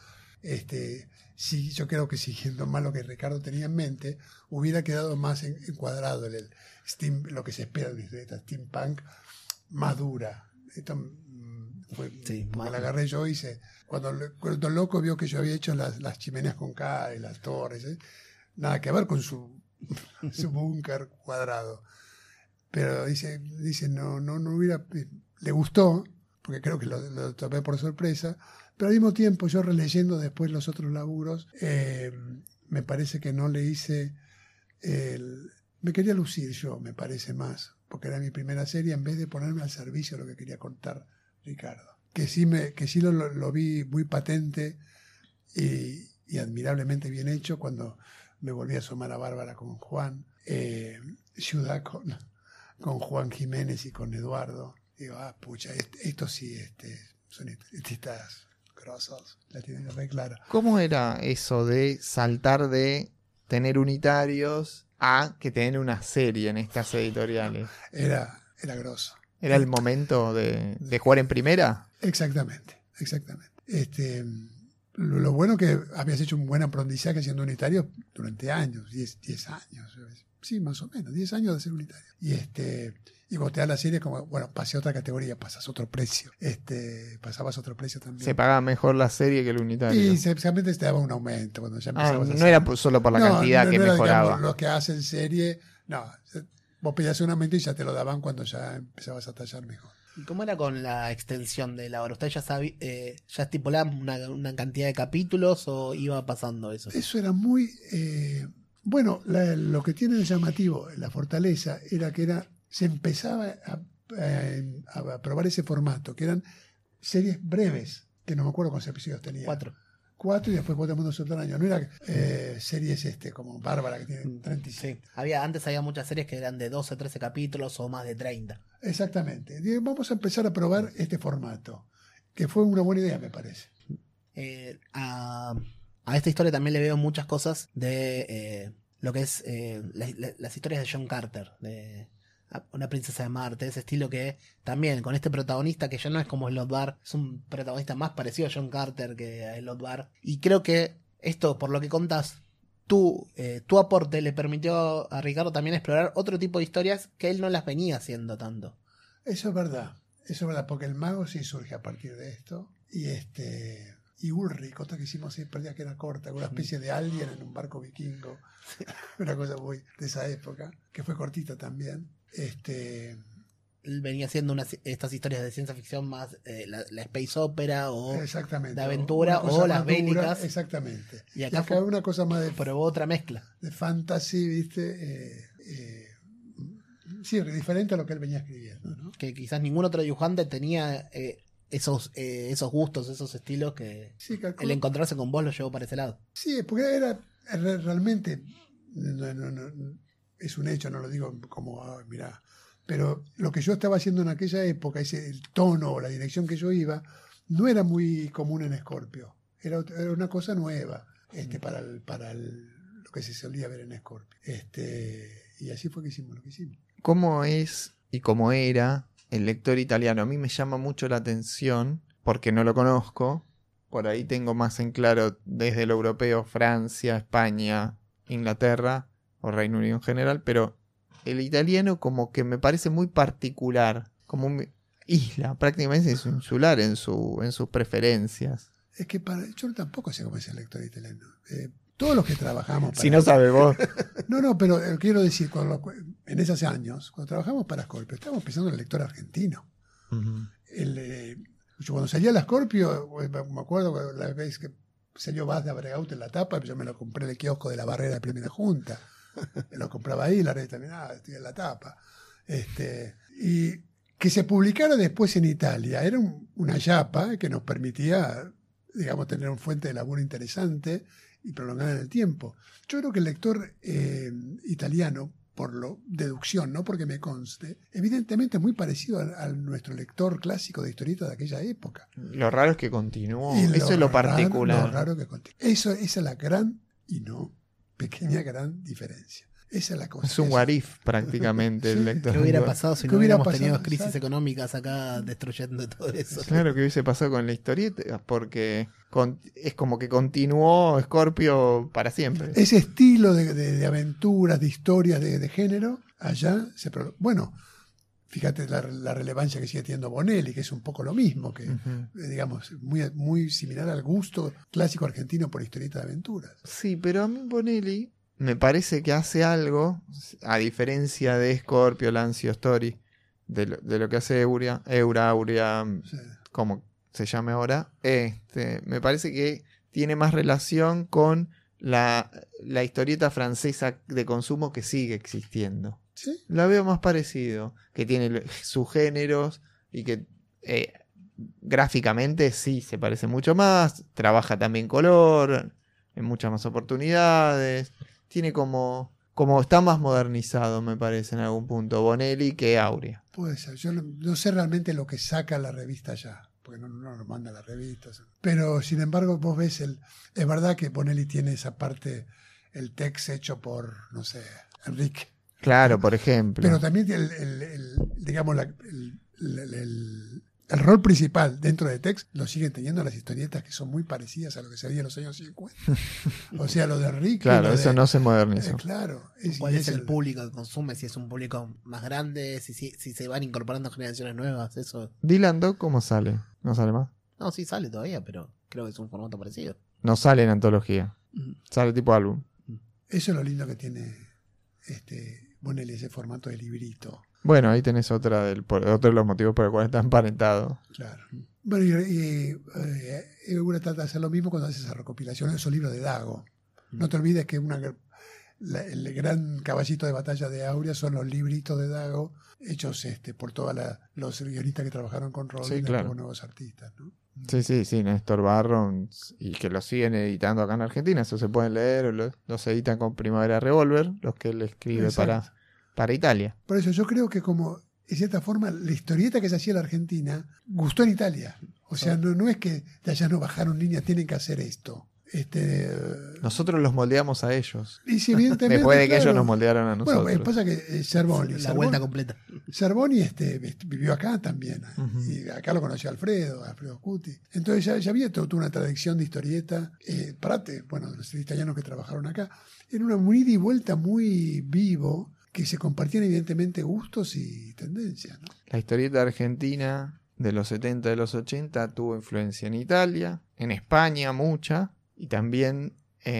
yo creo que siguiendo más lo que Ricardo tenía en mente, hubiera quedado más encuadrado lo que se espera de una historieta steampunk más dura. Esto porque la agarré yo, cuando el loco vio que yo había hecho las chimeneas con K y las torres, nada que ver con su búnker cuadrado, pero dice no hubiera, le gustó porque creo que lo tomé por sorpresa, pero al mismo tiempo yo releyendo después los otros laburos, me parece que no le hice me quería lucir yo, me parece más, porque era mi primera serie, en vez de ponerme al servicio de lo que quería contar Ricardo, que sí lo vi muy patente y admirablemente bien hecho cuando me volví a asomar a Bárbara con Juan, Ciudad con Juan Jiménez y con Eduardo. Digo, pucha, esto sí, son estas grosos, la tienen re clara. ¿Cómo era eso de saltar de tener unitarios a que tener una serie en estas editoriales? Era grosso. ¿Era el momento de jugar en primera? Exactamente. Lo bueno que habías hecho un buen aprendizaje siendo unitario durante años, 10 años. Sí, más o menos, 10 años de ser unitario. Y vos te das la serie como, bueno, pasé a otra categoría, pasas otro precio. Pasabas otro precio también. Se pagaba mejor la serie que el unitario. Y especialmente te daba un aumento cuando ya empezabas a hacer. No era solo por la cantidad que era, mejoraba. Digamos, los que hacen serie, no. Vos pedías un aumento y ya te lo daban cuando ya empezabas a tallar mejor. ¿Y cómo era con la extensión de la obra? ¿Usted ya estipulaban una cantidad de capítulos o iba pasando eso? Eso era muy... bueno, lo que tiene de llamativo La Fortaleza era que se empezaba a probar ese formato, que eran series breves, que no me acuerdo cuántos episodios tenía. 4 y después todo el mundo soltó el año. No era series como Bárbara, que tiene 35. Sí. Antes había muchas series que eran de 12, 13 capítulos o más de 30. Exactamente. Vamos a empezar a probar este formato, que fue una buena idea, me parece. A esta historia también le veo muchas cosas de lo que es las historias de John Carter, de Una princesa de Marte, ese estilo que también con este protagonista que ya no es como Slot Bar, es un protagonista más parecido a John Carter que a Slot Bar. Y creo que esto, por lo que contás, tu aporte le permitió a Ricardo también explorar otro tipo de historias que él no las venía haciendo tanto. Eso es verdad, porque el mago sí surge a partir de esto. Y Ulrich, otra que hicimos siempre, que era corta, una especie de alien en un barco vikingo, una cosa muy de esa época, que fue cortita también. Él venía haciendo estas historias de ciencia ficción más la space opera o de aventura o las bélicas. Exactamente. Y acá una cosa más probó otra mezcla de fantasy, ¿viste? Sí, diferente a lo que él venía escribiendo, ¿no? Que quizás ningún otro dibujante tenía esos gustos, esos estilos que Sí, calculo. el encontrarse con vos lo llevó para ese lado. Sí, porque era realmente, no, es un hecho, no lo digo como, mirá, pero lo que yo estaba haciendo en aquella época, el tono o la dirección que yo iba, no era muy común en Scorpio. Era una cosa nueva para lo que se solía ver en Scorpio. Y así fue que hicimos lo que hicimos. ¿Cómo es y cómo era el lector italiano? A mí me llama mucho la atención, porque no lo conozco. Por ahí tengo más en claro desde lo europeo, Francia, España, Inglaterra o Reino Unido en general, pero el italiano como que me parece muy particular, como una isla, prácticamente es insular en sus preferencias. Es que yo tampoco sé cómo es el lector italiano. Todos los que trabajamos para... Si no sabe vos. No, pero quiero decir, en esos años, cuando trabajamos para Scorpio, estábamos pensando en el lector argentino. Uh-huh. Yo cuando salía la Scorpio, me acuerdo la vez que salió Vaz de Abregaute en la tapa, yo me lo compré en el kiosco de la Barrera de Primera Junta. Lo compraba ahí, la revista, estoy en la tapa. Y que se publicara después en Italia, era una yapa que nos permitía, digamos, tener una fuente de laburo interesante y prolongada en el tiempo. Yo creo que el lector italiano, por deducción, no porque me conste, evidentemente es muy parecido a nuestro lector clásico de historietas de aquella época. Lo raro es que continuó. Y Eso es lo particular. Lo raro que continúa. Esa es la gran y no pequeña gran diferencia. Esa es la cosa. Es un what if prácticamente el lector. ¿Qué hubiera pasado si ¿Qué no hubiera hubiéramos pasado? tenido crisis Exacto. económicas acá destruyendo todo eso? Claro que hubiese pasado con la historieta, porque es como que continuó Scorpio para siempre. Ese estilo de aventuras, de historias de género, allá bueno, fíjate la relevancia que sigue teniendo Bonelli, que es un poco lo mismo, que digamos, muy similar al gusto clásico argentino por historietas de aventuras. Sí, pero a mí Bonelli me parece que hace algo, a diferencia de Scorpio, Lancio, Story, de lo que hace Aurea, Sí. como se llame ahora, me parece que tiene más relación con la historieta francesa de consumo que sigue existiendo. ¿Sí? La veo más parecido, que tiene sus géneros y que gráficamente sí se parece mucho más, trabaja también color, en muchas más oportunidades, tiene como está más modernizado, me parece, en algún punto, Bonelli que Aurea. Puede ser. Yo no sé realmente lo que saca la revista ya, porque no lo manda la revista. Pero, sin embargo, vos ves es verdad que Bonelli tiene esa parte, el text hecho por, no sé, Enrique. Claro, por ejemplo. Pero también digamos, el rol principal dentro de Tex lo siguen teniendo las historietas que son muy parecidas a lo que se veía en los años 50. O sea, lo de Enrique. Claro, eso no se modernizó. Claro. ¿Cuál es el público que consume? Si es un público más grande, si se van incorporando generaciones nuevas, eso. Dylan Dog, ¿cómo sale? ¿No sale más? No, sí sale todavía, pero creo que es un formato parecido. No sale en antología. Sale tipo álbum. Eso es lo lindo que tiene Bonelli, ese formato de librito. Bueno, ahí tenés otro de los motivos por los cuales está emparentado. Claro. Bueno, y uno trata de hacer lo mismo cuando hace esa recopilación, esos libros de Dago. No te olvides que el gran caballito de batalla de Aurea son los libritos de Dago hechos por todos los guionistas que trabajaron con Rodin, Sí, claro. con nuevos artistas, ¿no? Sí, Néstor Barrons, y que los siguen editando acá en Argentina, eso se pueden leer, o los editan con Primavera Revolver, los que él escribe Exacto. para Italia. Por eso yo creo que como, de cierta forma, la historieta que se hacía en la Argentina gustó en Italia. O sea, no es que de allá no bajaron líneas, tienen que hacer esto. Nosotros los moldeamos a ellos. Y si evidentemente, Después de que claro. ellos nos moldearon a nosotros. Bueno, pasa que Cervoni. La vuelta completa. Cervoni vivió acá también. Uh-huh. Y acá lo conoció Alfredo Scuti. Entonces ya había toda una tradición de historieta. Prate, bueno, los italianos que trabajaron acá. Era una ida y vuelta muy vivo, que se compartían evidentemente gustos y tendencias, ¿no? La historieta argentina de los 70, de los 80 tuvo influencia en Italia, en España mucha, y también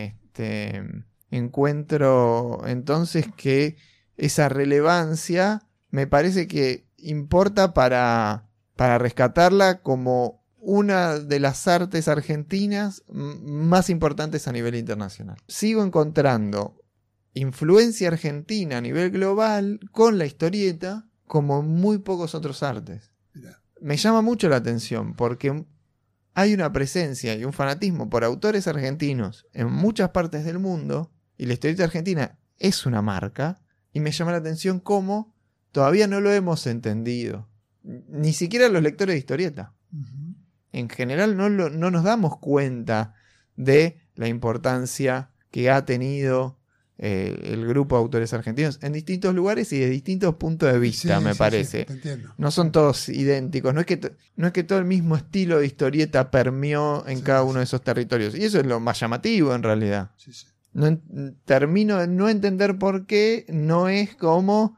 encuentro entonces que esa relevancia me parece que importa para rescatarla como una de las artes argentinas más importantes a nivel internacional. Sigo encontrando influencia argentina a nivel global con la historieta como en muy pocos otros artes. me llama mucho la atención porque hay una presencia y un fanatismo por autores argentinos en muchas partes del mundo, y la historieta argentina es una marca, y me llama la atención cómo todavía no lo hemos entendido. Ni siquiera los lectores de historieta. Ujú. En general no nos damos cuenta de la importancia que ha tenido el grupo de autores argentinos en distintos lugares y de distintos puntos de vista, Sí, me sí, parece. sí, te entiendo. No son todos idénticos. No es que todo el mismo estilo de historieta permeó en Sí, cada sí. uno de esos territorios. Y eso es lo más llamativo, en realidad. Sí, sí. Termino de no entender por qué no es como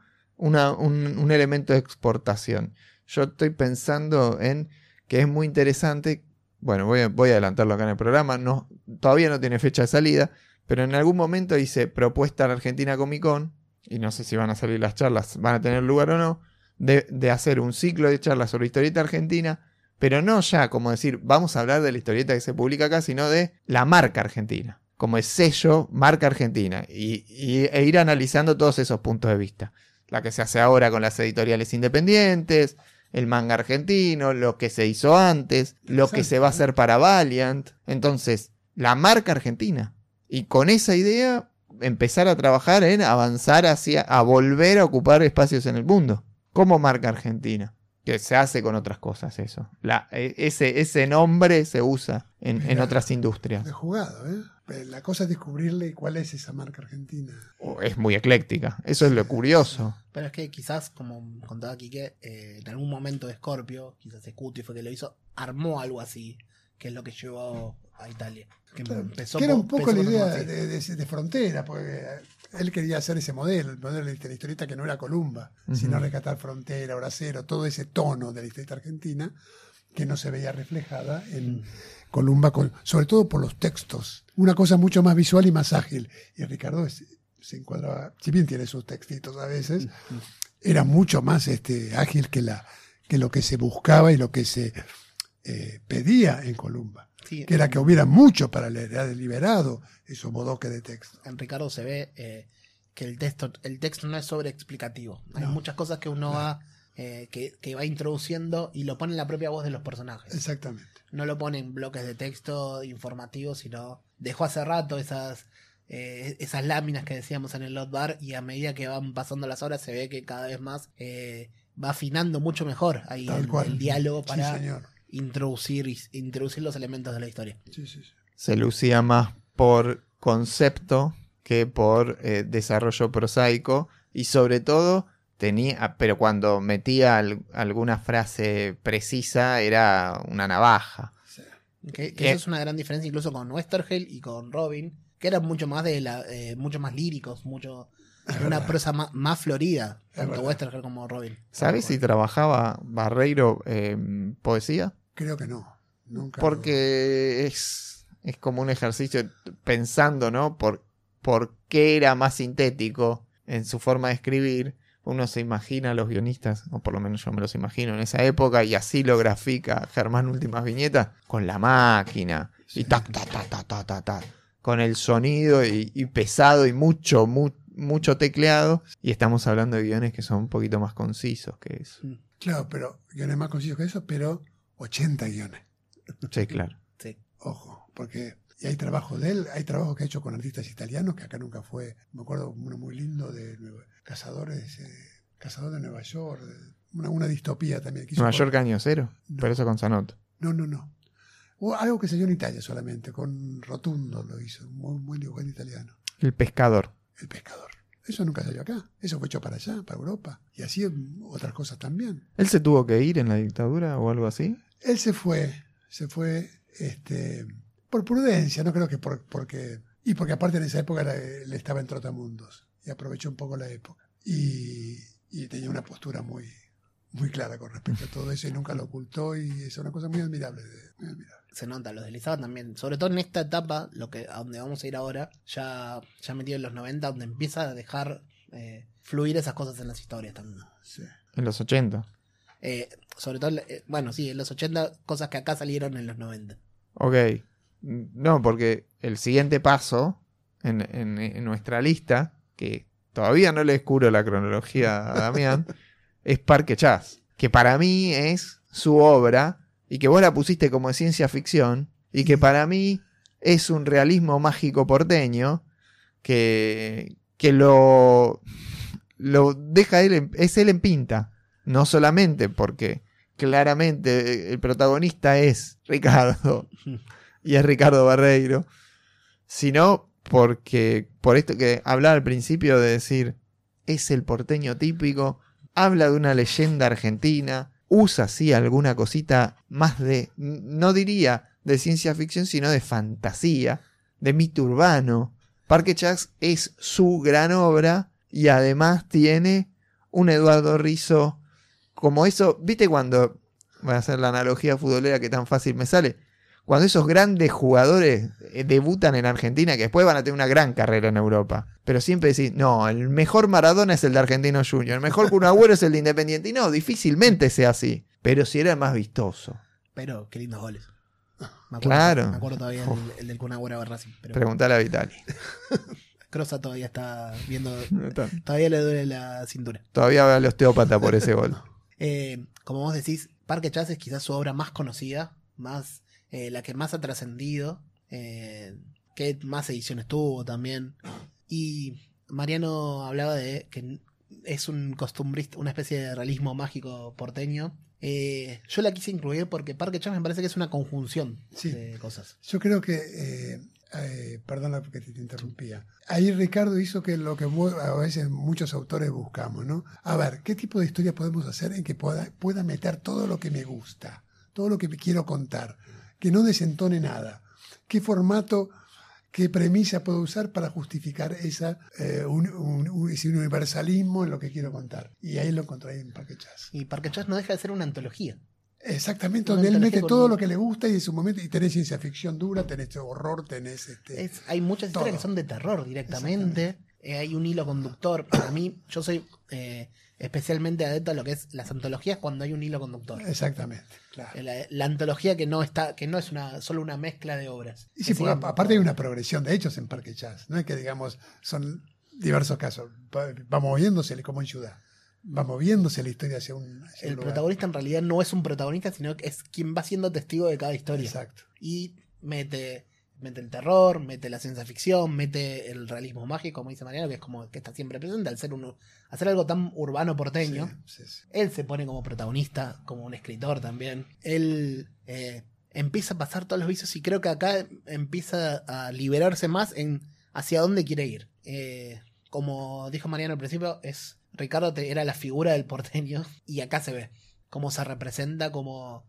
un elemento de exportación. Yo estoy pensando en que es muy interesante. Bueno, voy a adelantarlo acá en el programa. Todavía no tiene fecha de salida, pero en algún momento hice propuesta a la Argentina Comic Con, y no sé si van a salir las charlas, van a tener lugar o no, de hacer un ciclo de charlas sobre historieta argentina, pero no ya como decir, vamos a hablar de la historieta que se publica acá, sino de la marca argentina, como el sello marca argentina, e ir analizando todos esos puntos de vista. La que se hace ahora con las editoriales independientes, el manga argentino, lo que se hizo antes, lo que se va a hacer para Valiant. Entonces, la marca argentina. Y con esa idea, empezar a trabajar en avanzar a volver a ocupar espacios en el mundo. Como marca argentina. Que se hace con otras cosas eso. Ese nombre se usa en otras industrias. De jugado, ¿eh? La cosa es descubrirle cuál es esa marca argentina. Es muy ecléctica. Eso es lo curioso. Pero es que quizás, como contaba Quique, en algún momento de Scorpio, quizás Scuti fue que lo hizo, armó algo así, que es lo que llevó a Italia. Que Claro, empezó que era un poco la empezó idea así. de frontera, porque él quería hacer ese modelo, el modelo de la historieta que no era Columba, Ujú. sino rescatar Frontera, Horacero, todo ese tono de la historieta argentina que no se veía reflejada en Columba, sobre todo por los textos. Una cosa mucho más visual y más ágil. Y Ricardo se encuadraba, si bien tiene sus textitos a veces, era mucho más ágil que lo que se buscaba y lo que se pedía en Columba. Sí, Que era que hubiera mucho para leer, era deliberado esos bodoques de texto. en Ricardo se ve que el texto no es sobreexplicativo. Hay No. muchas cosas que uno va que va introduciendo y lo pone en la propia voz de los personajes. Exactamente. No lo pone en bloques de texto informativos, sino dejó hace rato esas láminas que decíamos en el Lot Bar, y a medida que van pasando las horas se ve que cada vez más va afinando mucho mejor ahí Tal cual. el diálogo Sí, para señor. introducir los elementos de la historia. Sí, sí, sí. Se lucía más por concepto que por desarrollo prosaico, y sobre todo pero cuando metía alguna frase precisa era una navaja. Sí. Que eso es una gran diferencia incluso con Westergel y con Robin, que eran mucho más mucho más líricos, una prosa más florida, tanto verdad. Westergel como Robin. ¿Sabes si trabajaba Barreiro poesía? Creo que no. Nunca. Porque es como un ejercicio pensando, ¿no? Por qué era más sintético en su forma de escribir. Uno se imagina a los guionistas, o por lo menos yo me los imagino en esa época, y así lo grafica Germán Últimas Viñetas, con la máquina, y tac, tac, tac, tac, tac, tac, tac, con el sonido y pesado y mucho tecleado, y estamos hablando de guiones que son un poquito más concisos que eso. Claro, pero guiones más concisos que eso, pero 80 guiones. Sí, claro. Sí. Ojo, porque y hay trabajo de él, hay trabajo que ha hecho con artistas italianos, que acá nunca fue. Me acuerdo uno muy lindo de Cazador de Nueva York, una distopía también. Que hizo Nueva York año cero, No. pero eso con Zanotto. No. O algo que se dio en Italia solamente, con Rotundo lo hizo, muy dibujante italiano. El pescador. El pescador. Eso nunca salió acá, eso fue hecho para allá, para Europa. Y así otras cosas también. ¿Él se tuvo que ir en la dictadura o algo así? Él se fue por prudencia, no creo que porque aparte en esa época él estaba en Trotamundos y aprovechó un poco la época y tenía una postura muy clara con respecto a todo eso y nunca lo ocultó, y es una cosa muy admirable. Se nota, lo deslizaba también, sobre todo en esta etapa, a donde vamos a ir ahora, ya metido en los 90, donde empieza a dejar fluir esas cosas en las historias también. Sí. En los 80. Sobre todo, en los 80, cosas que acá salieron en los 90. Ok. No, porque el siguiente paso en nuestra lista, que todavía no le descubro la cronología a Damián, es Parque Chas, que para mí es su obra, y que vos la pusiste como de ciencia ficción, y que para mí es un realismo mágico porteño, que lo deja él, es él en pinta, no solamente porque claramente el protagonista es Ricardo, y es Ricardo Barreiro, sino porque, por esto que hablaba al principio de decir, es el porteño típico, habla de una leyenda argentina, usa sí alguna cosita más de, no diría de ciencia ficción, sino de fantasía, de mito urbano. Parque Chas es su gran obra y además tiene un Eduardo Rizzo como eso, ¿viste cuando, voy a hacer la analogía futbolera que tan fácil me sale, cuando esos grandes jugadores debutan en Argentina, que después van a tener una gran carrera en Europa, pero siempre decís, no, el mejor Maradona es el de Argentino Junior, el mejor Kun Agüero es el de Independiente, y no, difícilmente sea así, pero si era el más vistoso. Pero qué lindos goles. Me acuerdo, Claro. Me acuerdo todavía el del Kun Agüero a Racing. Pero Preguntale a Vitali. Crosa todavía está viendo, todavía le duele la cintura. Todavía va al osteópata por ese gol. Como vos decís, Parque Chas es quizás su obra más conocida, más la que más ha trascendido, que más ediciones tuvo también. Y Mariano hablaba de que es un costumbrista, una especie de realismo mágico porteño. Yo la quise incluir porque Parque Chas me parece que es una conjunción de cosas. Yo creo que, perdona porque te interrumpía, ahí Ricardo hizo que lo que a veces muchos autores buscamos, ¿no? A ver, ¿qué tipo de historia podemos hacer en que pueda meter todo lo que me gusta, todo lo que me quiero contar, que no desentone nada? ¿Qué formato, qué premisa puedo usar para justificar ese universalismo en lo que quiero contar? Y ahí lo encontré en Parque Chas. Y Parque Chas no deja de ser una antología. Exactamente, donde él mete todo lo que le gusta y en su momento, y tenés ciencia ficción dura, tenés horror, tenés hay muchas historias que son de terror directamente. Hay un hilo conductor. Para mí, yo soy especialmente adepto a lo que es las antologías cuando hay un hilo conductor. Exactamente, claro. La antología que no es solo una mezcla de obras. Y sí, porque aparte hay una progresión de hechos en Parque Chas. No es que, digamos, son diversos casos. Va moviéndose como en Ciudad. Va moviéndose la historia hacia un el lugar. Protagonista en realidad no es un protagonista, sino que es quien va siendo testigo de cada historia. Exacto. Y mete el terror, mete la ciencia ficción, mete el realismo mágico, como dice Mariano, que es como que está siempre presente al hacer algo tan urbano porteño. Sí. Él se pone como protagonista, como un escritor también. Él empieza a pasar todos los vicios y creo que acá empieza a liberarse más en hacia dónde quiere ir. Como dijo Mariano al principio, Ricardo era la figura del porteño y acá se ve cómo se representa, como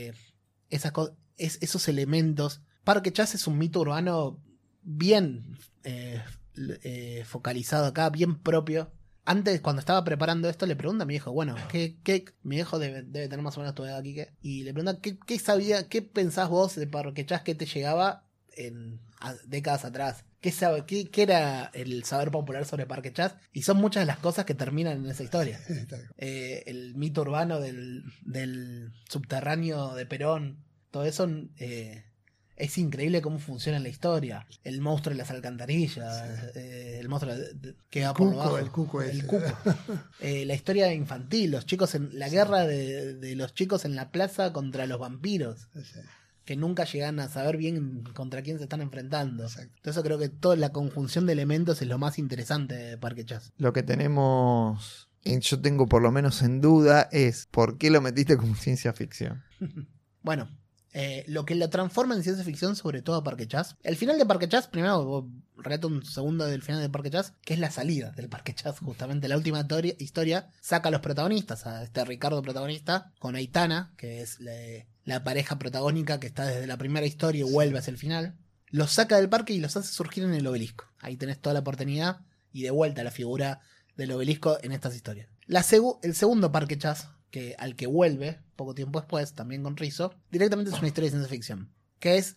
esos elementos. Parque Chas es un mito urbano bien focalizado acá, bien propio. Antes, cuando estaba preparando esto, le pregunta a mi viejo, bueno, mi viejo debe tener más o menos tu edad, Quique, y le pregunta, ¿qué pensás vos de Parque Chas que te llegaba décadas atrás? ¿Qué era el saber popular sobre Parque Chas? Y son muchas de las cosas que terminan en esa historia. El mito urbano del subterráneo de Perón, todo eso es increíble cómo funciona en la historia. El monstruo de las alcantarillas, el monstruo que va por lo bajo. El cuco. La historia infantil, los chicos la guerra de los chicos en la plaza contra los vampiros. Sí. Que nunca llegan a saber bien contra quién se están enfrentando. Exacto. Entonces creo que toda la conjunción de elementos es lo más interesante de Parque Chas. Lo que tenemos, yo tengo por lo menos en duda, es ¿por qué lo metiste como ciencia ficción? Bueno, lo que lo transforma en ciencia ficción, sobre todo a Parque Chas. El final de Parque Chas, primero relato un segundo del final de Parque Chas, que es la salida del Parque Chas, justamente. La última historia saca a los protagonistas, a Ricardo protagonista, con Aitana, que es la pareja protagónica que está desde la primera historia y vuelve hacia el final. Los saca del parque y los hace surgir en el obelisco. Ahí tenés toda la oportunidad y de vuelta la figura del obelisco en estas historias. El segundo Parque Chas, al que vuelve poco tiempo después, también con Rizzo, directamente es una historia de ciencia ficción, que es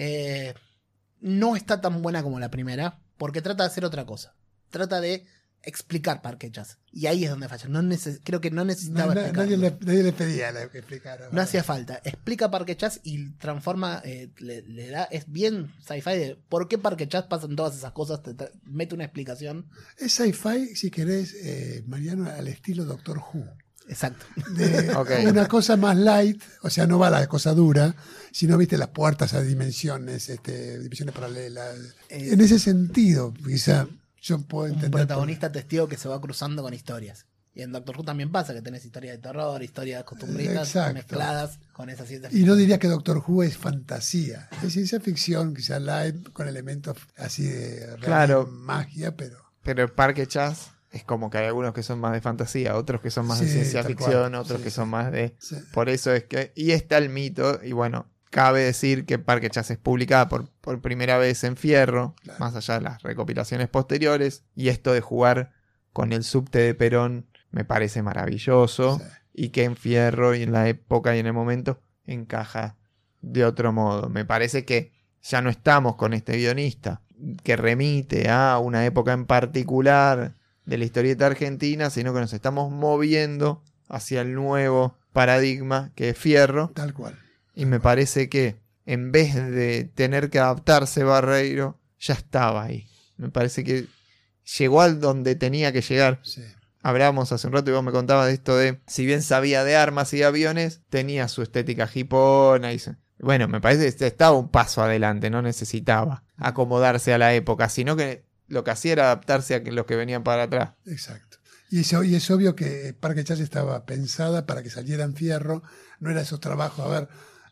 no está tan buena como la primera, porque trata de hacer otra cosa. Trata de explicar Parque Chas. Y ahí es donde falla. Creo que no necesitaba explicarlo. Nadie le pedía que explicara. No hacía falta. Explica Parque Chas y transforma, le da, es bien sci-fi de por qué Parque Chas pasan todas esas cosas, mete una explicación. Es sci-fi, si querés, Mariano, al estilo Doctor Who. Exacto. de Ok. una cosa más light, o sea, no va a la cosa dura, sino, viste, las puertas a dimensiones, dimensiones paralelas. En ese sentido, quizá yo puedo Un entender. protagonista testigo que se va cruzando con historias. Y en Doctor Who también pasa que tenés historias de terror, historias costumbristas Exacto. mezcladas con esa ciencia Y ficción. no diría que Doctor Who es fantasía, es ciencia ficción, quizá light, con elementos así de Claro. magia, pero Pero el Parque Chas es como que hay algunos que son más de fantasía, otros que son más de Sí, ciencia tal ficción, cual. otros Sí, que sí. son más de... sí. Por eso es que... Y está el mito, y bueno, cabe decir que Parque Chas es publicada por primera vez en Fierro, Claro. más allá de las recopilaciones posteriores, y esto de jugar con el subte de Perón me parece maravilloso, Sí. y que en Fierro y en la época y en el momento encaja de otro modo. Me parece que ya no estamos con este guionista que remite a una época en particular de la historieta argentina, sino que nos estamos moviendo hacia el nuevo paradigma que es Fierro, Tal cual. y me parece que en vez de tener que adaptarse Barreiro, ya estaba ahí. Me parece que llegó al donde tenía que llegar. Sí. Hablábamos hace un rato y vos me contabas de esto de, si bien sabía de armas y de aviones, tenía su estética hipona y bueno, me parece que estaba un paso adelante, no necesitaba acomodarse a la época, sino que lo que hacía era adaptarse a los que venían para atrás. Exacto. Y es obvio que Parque Chas estaba pensada para que saliera en Fierro, no era esos trabajos, a ver,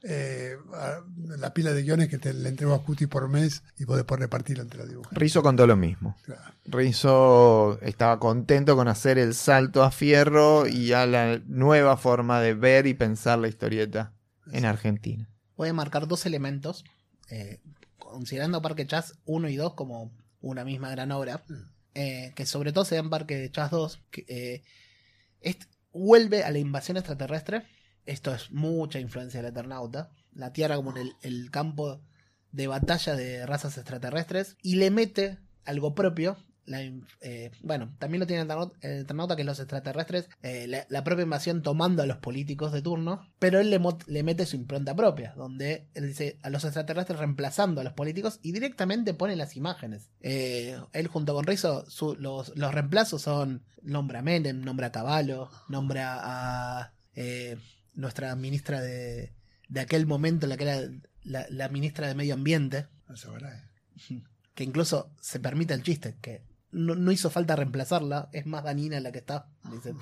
la pila de guiones que le entrego a Cuti por mes y vos después repartirlo entre los dibujantes. Rizzo contó lo mismo. Claro. Rizzo estaba contento con hacer el salto a Fierro y a la nueva forma de ver y pensar la historieta en Argentina. Voy a marcar dos elementos, considerando Parque Chas 1 y 2 como una misma gran obra, que sobre todo se da en Parque Chas 2, que vuelve a la invasión extraterrestre. Esto es mucha influencia del Eternauta. La Tierra como el campo de batalla de razas extraterrestres. Y le mete algo propio. Bueno, también lo tiene el Eternauta, que es los extraterrestres. La propia invasión tomando a los políticos de turno. Pero él le mete su impronta propia. Donde él dice a los extraterrestres reemplazando a los políticos. Y directamente pone las imágenes. Él junto con Rizzo, los reemplazos son... Nombra a Menem, nombra a Cavallo, nombra a... nuestra ministra de aquel momento, la que era la ministra de Medio Ambiente, que incluso se permite el chiste, que no hizo falta reemplazarla, es más dañina la que está, dice.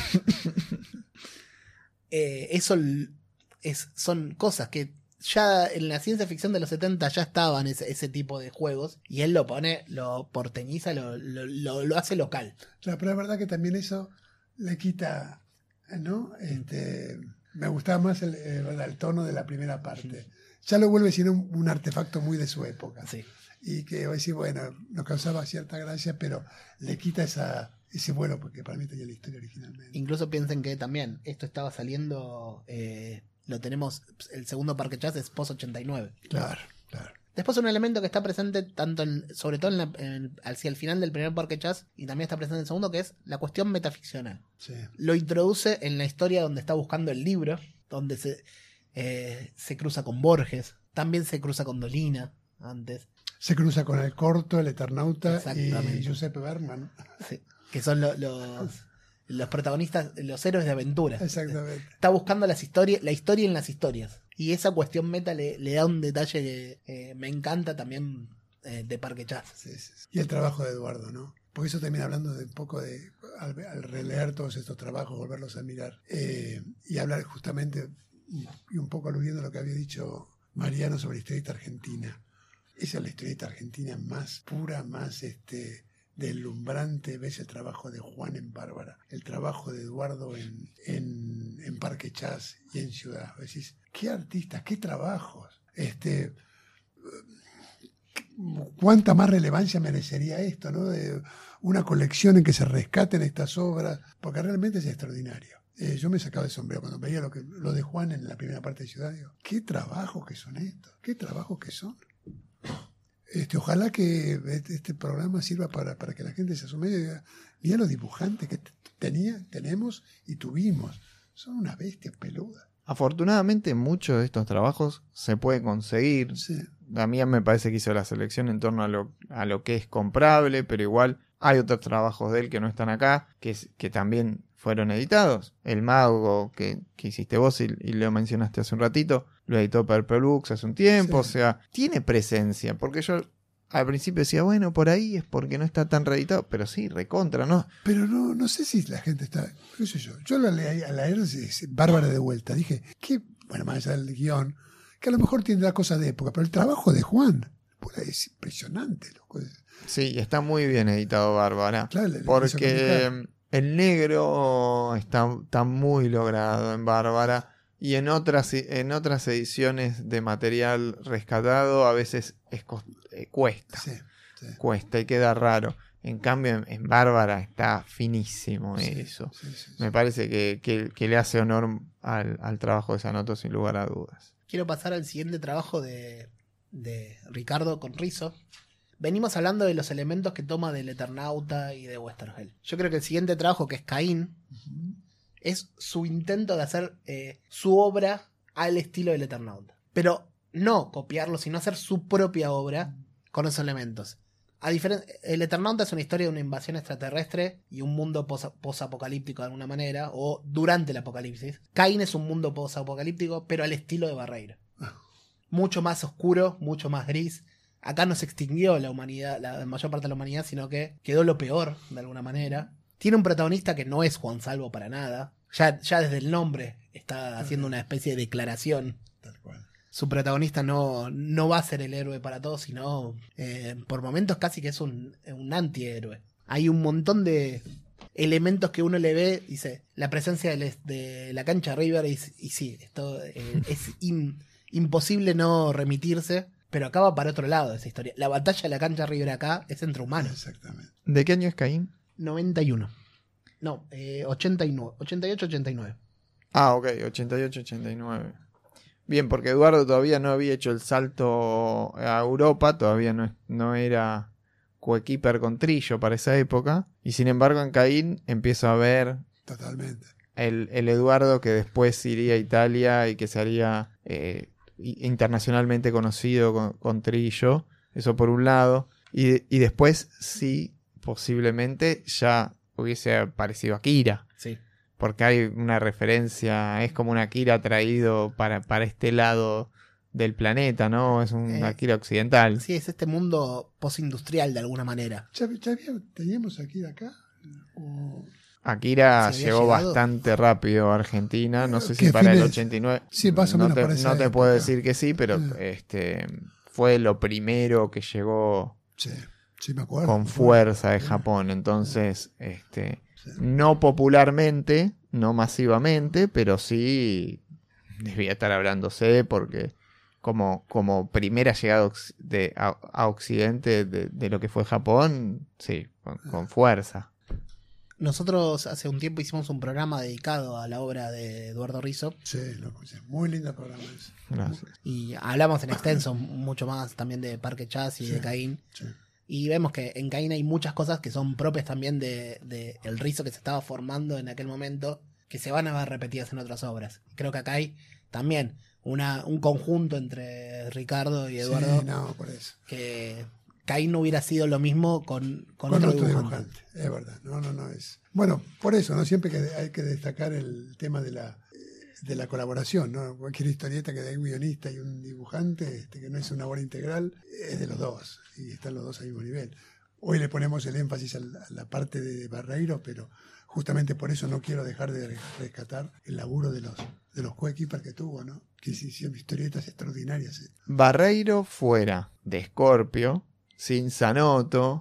Eso son cosas que ya en la ciencia ficción de los 70 ya estaban ese tipo de juegos, y él lo pone, lo porteñiza, lo hace local. Claro, pero es verdad que también eso le quita, ¿no? Me gustaba más el tono de la primera parte. Ya lo vuelve siendo un artefacto muy de su época. Sí. Y que voy a decir, bueno, nos causaba cierta gracia, pero le quita ese vuelo, porque para mí tenía la historia originalmente. Incluso piensen que también esto estaba saliendo, lo tenemos, el segundo Parque Chas es post 89. Claro, claro. Después un elemento que está presente tanto sobre todo hacia el final del primer Parque Chas, y también está presente en el segundo, que es la cuestión metaficcional. Sí. Lo introduce en la historia donde está buscando el libro, donde se cruza con Borges, también se cruza con Dolina antes. Se cruza con el corto, el Eternauta Exactamente. y Giuseppe Berman. Sí, que son los protagonistas, los héroes de aventura. Exactamente. Está buscando la historia en las historias. Y esa cuestión meta le da un detalle que me encanta también de Parque Chas. Sí, sí, sí. Y el trabajo de Eduardo, ¿no? Porque eso termina hablando de un poco de, al releer todos estos trabajos, volverlos a mirar, y hablar justamente, y un poco aludiendo a lo que había dicho Mariano sobre la historieta argentina. Esa es la historieta argentina más pura, más deslumbrante. Ves el trabajo de Juan en Bárbara, el trabajo de Eduardo en Parque Chas y en Ciudad. Decís, qué artistas, qué trabajos. Cuánta más relevancia merecería esto, ¿no? De una colección en que se rescaten estas obras, porque realmente es extraordinario. Yo me sacaba de sombrero cuando veía lo de Juan en la primera parte de Ciudad. Digo, qué trabajos que son estos, qué trabajos que son. Ojalá que este programa sirva para que la gente se asume y diga, mira los dibujantes que tenemos y tuvimos. Son una bestia peluda. Afortunadamente muchos de estos trabajos se pueden conseguir. Sí. A mí me parece que hizo la selección en torno a lo que es comprable, pero igual Hay otros trabajos de él que no están acá, que también fueron editados. El Mago que hiciste vos y lo mencionaste hace un ratito, lo editó Purple Books hace un tiempo. Sí. O sea, tiene presencia. Porque yo al principio decía, bueno, por ahí es porque no está tan reeditado. Pero sí, recontra, ¿no? Pero no sé si la gente está, qué sé yo. Yo lo leí a leer Bárbara de vuelta. Dije, que, bueno, más allá del guión, que a lo mejor tendrá cosas de época, pero el trabajo de Juan es impresionante, loco. Sí, está muy bien editado Bárbara. Claro, le hizo Porque comunicar. el negro está muy logrado en Bárbara. Y en otras ediciones de material rescatado a veces cuesta. Sí, sí. Cuesta y queda raro. En cambio, en Bárbara está finísimo eso. Sí. Me parece que le hace honor al trabajo de Sanoto sin lugar a dudas. Quiero pasar al siguiente trabajo de Ricardo con Rizzo. Venimos hablando de los elementos que toma del Eternauta y de Westergel. Yo creo que el siguiente trabajo, que es Caín, es su intento de hacer su obra al estilo del Eternauta. Pero no copiarlo, sino hacer su propia obra con esos elementos. El Eternauta es una historia de una invasión extraterrestre y un mundo posapocalíptico de alguna manera, o durante el apocalipsis. Caín es un mundo posapocalíptico, pero al estilo de Barreiro. Mucho más oscuro, mucho más gris. Acá no se extinguió la humanidad, la mayor parte de la humanidad, sino que quedó lo peor, de alguna manera. Tiene un protagonista que no es Juan Salvo para nada. Ya desde el nombre está haciendo una especie de declaración. Tal cual. Su protagonista no va a ser el héroe para todos, sino por momentos casi que es un antihéroe. Hay un montón de elementos que uno le ve, dice, la presencia de la cancha River, y sí, esto es imposible no remitirse, pero acá va para otro lado esa historia. La batalla de la cancha River acá es entre humanos. Exactamente. ¿De qué año es Caín? 91. No, 89. 88-89. Ah, ok, 88-89. Bien, porque Eduardo todavía no había hecho el salto a Europa, todavía no era coequiper con Trillo para esa época. Y sin embargo en Caín empiezo a ver Totalmente. el Eduardo que después iría a Italia y que se haría internacionalmente conocido con Trillo. Eso por un lado. Y después sí, posiblemente ya hubiese aparecido Akira. Sí. Porque hay una referencia, es como un Akira traído para este lado del planeta, ¿no? Es un Akira occidental. Sí, es este mundo postindustrial de alguna manera. ¿Teníamos aquí de acá? Akira ¿Se había llegó llegado? bastante rápido a Argentina, no sé si ¿Qué para el fines? 89. Sí, más o no menos te, para esa no te época. puedo decir que sí, pero fue lo primero que llegó Sí, me acuerdo. con fuerza de Japón. Entonces, no popularmente, no masivamente, pero sí debía estar hablándose porque como primera llegada a Occidente de lo que fue Japón, sí, con fuerza. Nosotros hace un tiempo hicimos un programa dedicado a la obra de Eduardo Rizzo Sí, loco, sí. Muy lindo programa ese. Gracias. y hablamos en extenso mucho más también de Parque Chas y de Caín. Sí. Y vemos que en Caín hay muchas cosas que son propias también de el Rizzo que se estaba formando en aquel momento, que se van a ver repetidas en otras obras. Creo que acá hay también un conjunto entre Ricardo y Eduardo, Sí, no, por eso. que Caín no hubiera sido lo mismo con Con otro otro dibujante. dibujante. Es verdad. No es. Bueno, por eso, ¿no? Siempre que hay que destacar el tema de la colaboración, ¿no? Cualquier historieta que hay un guionista y un dibujante, que no es una obra integral, es de los dos. Y están los dos al mismo nivel. Hoy le ponemos el énfasis a la parte de Barreiro, pero justamente por eso no quiero dejar de rescatar el laburo de los coequippers que tuvo, ¿no? Que hicieron historietas extraordinarias. Barreiro fuera de Scorpio, sin Sanoto,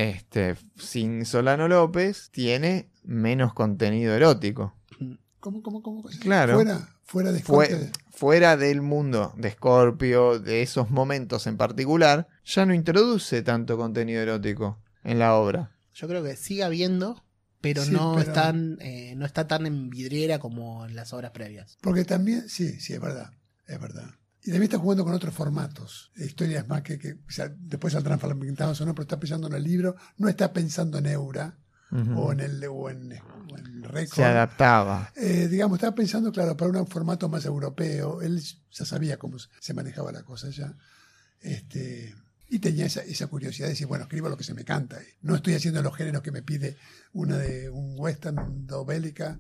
sin Solano López, tiene menos contenido erótico. ¿Cómo? Claro. Fuera de Scorpio. Fuera del mundo de Scorpio, de esos momentos en particular, ya no introduce tanto contenido erótico en la obra. Yo creo que sigue habiendo, pero Sí, no pero- no está tan en vidriera como en las obras previas. Porque también, sí, es verdad. Y también está jugando con otros formatos. Historias más que o sea, después saldrán fragmentados o no, pero está pensando en el libro, no está pensando en Eura o en Record. Se adaptaba. Digamos, estaba pensando, claro, para un formato más europeo. Él ya sabía cómo se manejaba la cosa ya. Y tenía esa curiosidad de decir, bueno, escribo lo que se me canta. No estoy haciendo los géneros que me pide una de un western, dos bélica,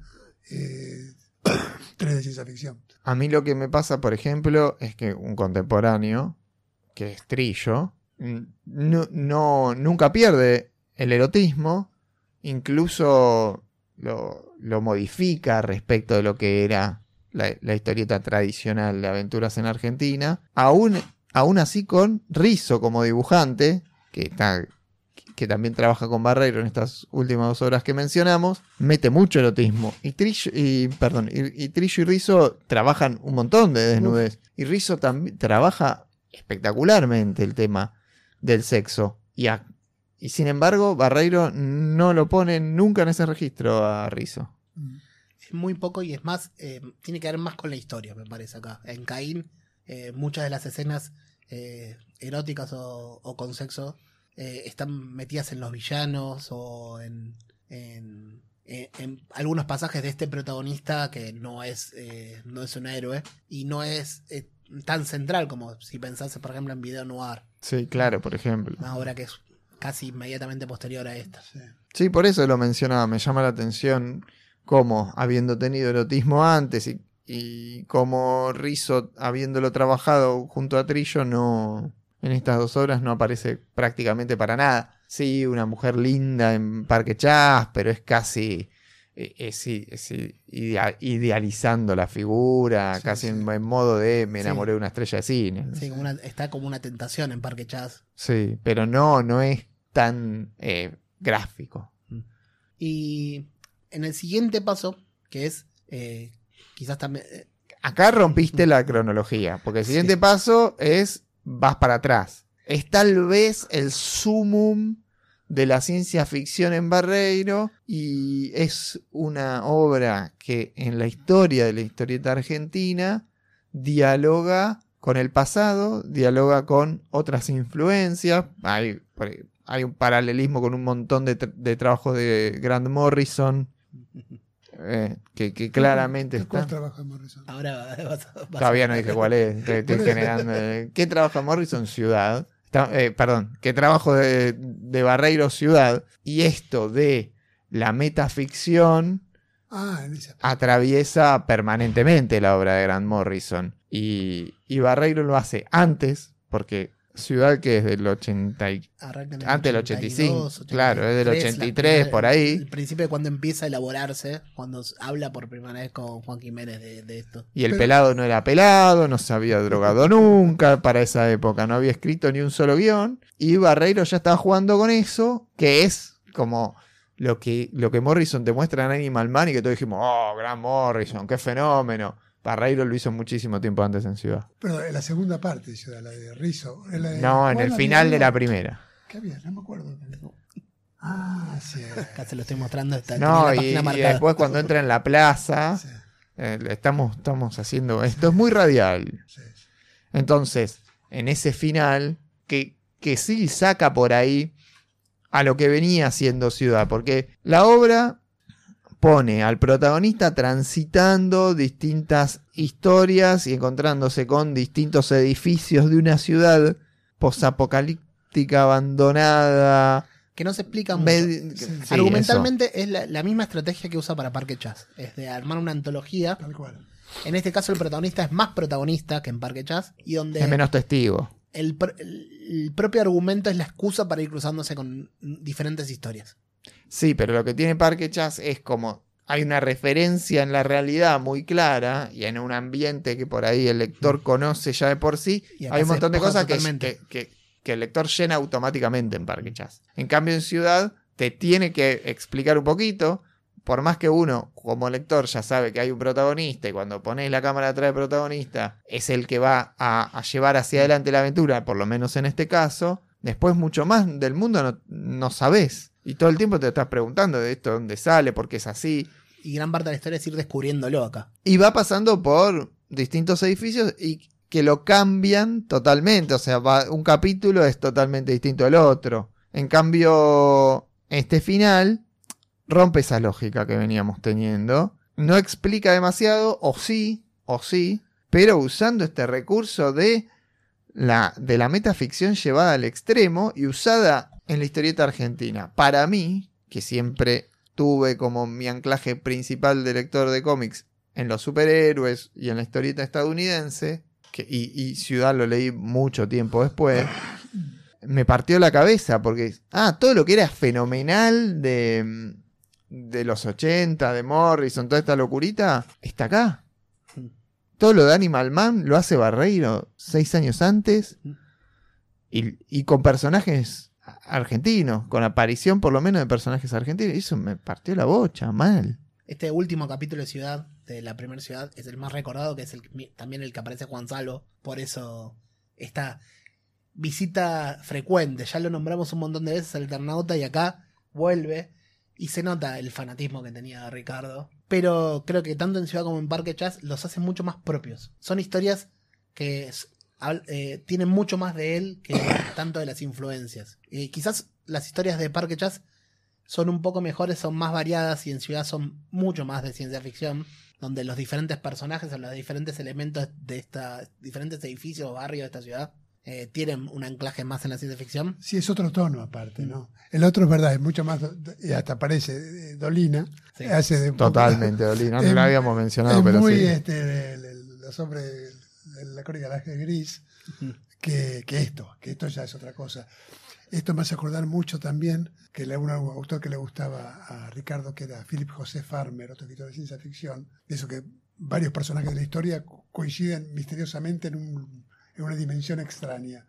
tres de ciencia ficción. A mí lo que me pasa, por ejemplo, es que un contemporáneo, que es Trillo, nunca pierde el erotismo, incluso lo modifica respecto de lo que era la historieta tradicional de aventuras en Argentina, aún así con Rizzo como dibujante, que también trabaja con Barreiro en estas últimas 2 obras que mencionamos, mete mucho erotismo. Y Trillo y Rizzo trabajan un montón de desnudez. Y Rizzo también trabaja espectacularmente el tema del sexo. Y sin embargo, Barreiro no lo pone nunca en ese registro a Rizzo. Es muy poco y es más, tiene que ver más con la historia, me parece acá. En Caín, muchas de las escenas eróticas o con sexo están metidas en los villanos o en algunos pasajes de este protagonista que no es un héroe y no es tan central como si pensase, por ejemplo, en Video Noir. Sí, claro, por ejemplo. Una obra que es casi inmediatamente posterior a esta. Sí, por eso lo mencionaba. Me llama la atención cómo, habiendo tenido erotismo antes y como Rizzo, habiéndolo trabajado junto a Trillo, en estas 2 obras no aparece prácticamente para nada. Sí, una mujer linda en Parque Chas, pero es casi idealizando la figura, Sí, casi sí. en modo de me Sí. enamoré de una estrella de cine. Sí, está como una tentación en Parque Chas. Sí, pero no es tan gráfico. Y en el siguiente paso, que es quizás también... Acá rompiste la cronología, porque el siguiente paso es vas para atrás. Es tal vez el sumum de la ciencia ficción en Barreiro y es una obra que en la historia de la historieta argentina dialoga con el pasado, dialoga con otras influencias. Hay un paralelismo con un montón de trabajos de Grant Morrison que claramente ¿Cuál está. trabaja Morrison? Ahora Todavía no dije cuál es. Estoy generando. ¿Qué trabaja Morrison? Ciudad. Perdón. ¿Qué trabajo de Barreiro? Ciudad. Y esto de la metaficción En ese aspecto. atraviesa permanentemente la obra de Grant Morrison. Y Barreiro lo hace antes, porque Ciudad, que es del 80 antes del 85, claro, es del 83 por ahí. El principio de cuando empieza a elaborarse, cuando habla por primera vez con Juan Jiménez de esto. Y el pelado no era pelado, no se había drogado nunca para esa época, no había escrito ni un solo guión. Y Barreiro ya estaba jugando con eso, que es como lo que Morrison te muestra en Animal Man y que todos dijimos, oh, gran Morrison, qué fenómeno. Barreiro lo hizo muchísimo tiempo antes en Ciudad. Pero en la segunda parte de Ciudad, la de Rizzo. No, en el final de la primera. ¿Qué había? No me acuerdo. Sí. Acá se lo estoy mostrando. No, la y página marcada. después cuando entra en la plaza, Sí, estamos haciendo... Esto es muy radial. sí. Entonces, en ese final, que sí saca por ahí a lo que venía siendo Ciudad, porque la obra pone al protagonista transitando distintas historias y encontrándose con distintos edificios de una ciudad posapocalíptica, abandonada. Que no se explica mucho. Sí, Argumentalmente es la misma estrategia que usa para Parque Chas. Es de armar una antología. Tal cual. En este caso el protagonista es más protagonista que en Parque Chas. Y donde Es menos testigo. el propio argumento es la excusa para ir cruzándose con diferentes historias. Sí, pero lo que tiene Parque Chas es como hay una referencia en la realidad muy clara y en un ambiente que por ahí el lector conoce ya de por sí. Y acá Hay un se montón de despoja cosas totalmente. que el lector llena automáticamente en Parque Chas. En cambio, en Ciudad te tiene que explicar un poquito. Por más que uno, como lector, ya sabe que hay un protagonista y cuando pones la cámara atrás del protagonista es el que va a llevar hacia adelante la aventura, por lo menos en este caso, después mucho más del mundo no sabes. Y todo el tiempo te estás preguntando de esto, dónde sale, por qué es así. Y gran parte de la historia es ir descubriéndolo acá. Y va pasando por distintos edificios y que lo cambian totalmente. O sea, un capítulo es totalmente distinto al otro. En cambio, este final rompe esa lógica que veníamos teniendo. No explica demasiado, o sí, pero usando este recurso de de la metaficción llevada al extremo y usada en la historieta argentina. Para mí, que siempre tuve como mi anclaje principal de lector de cómics en los superhéroes y en la historieta estadounidense, y Ciudad lo leí mucho tiempo después, me partió la cabeza porque todo lo que era fenomenal de los 80, de Morrison, toda esta locurita, está acá. Todo lo de Animal Man lo hace Barreiro 6 años antes y con personajes argentinos, con aparición por lo menos de personajes argentinos. Y eso me partió la bocha, mal. Este último capítulo de Ciudad, de la primera Ciudad, es el más recordado, que es también el que aparece Juan Salvo. Por eso esta visita frecuente, ya lo nombramos un montón de veces al Eternauta y acá vuelve y se nota el fanatismo que tenía Ricardo. Pero creo que tanto en Ciudad como en Parque Chas los hace mucho más propios. Son historias que tienen mucho más de él que tanto de las influencias. Quizás las historias de Parque Chas son un poco mejores, son más variadas, y en Ciudad son mucho más de ciencia ficción, donde los diferentes personajes o los diferentes elementos de estos diferentes edificios o barrios de esta ciudad tienen un anclaje más en la ciencia ficción. Sí, es otro tono aparte, ¿no? El otro es verdad, es mucho más, y hasta parece Dolina. Sí. Hace de Totalmente, Dolina, no lo habíamos mencionado, es pero muy, sí. Los hombres de la crónica de la gris, que esto ya es otra cosa. Esto me hace acordar mucho también que un autor que le gustaba a Ricardo, que era Philip José Farmer, otro escritor de ciencia ficción, de eso que varios personajes de la historia coinciden misteriosamente en una dimensión extraña.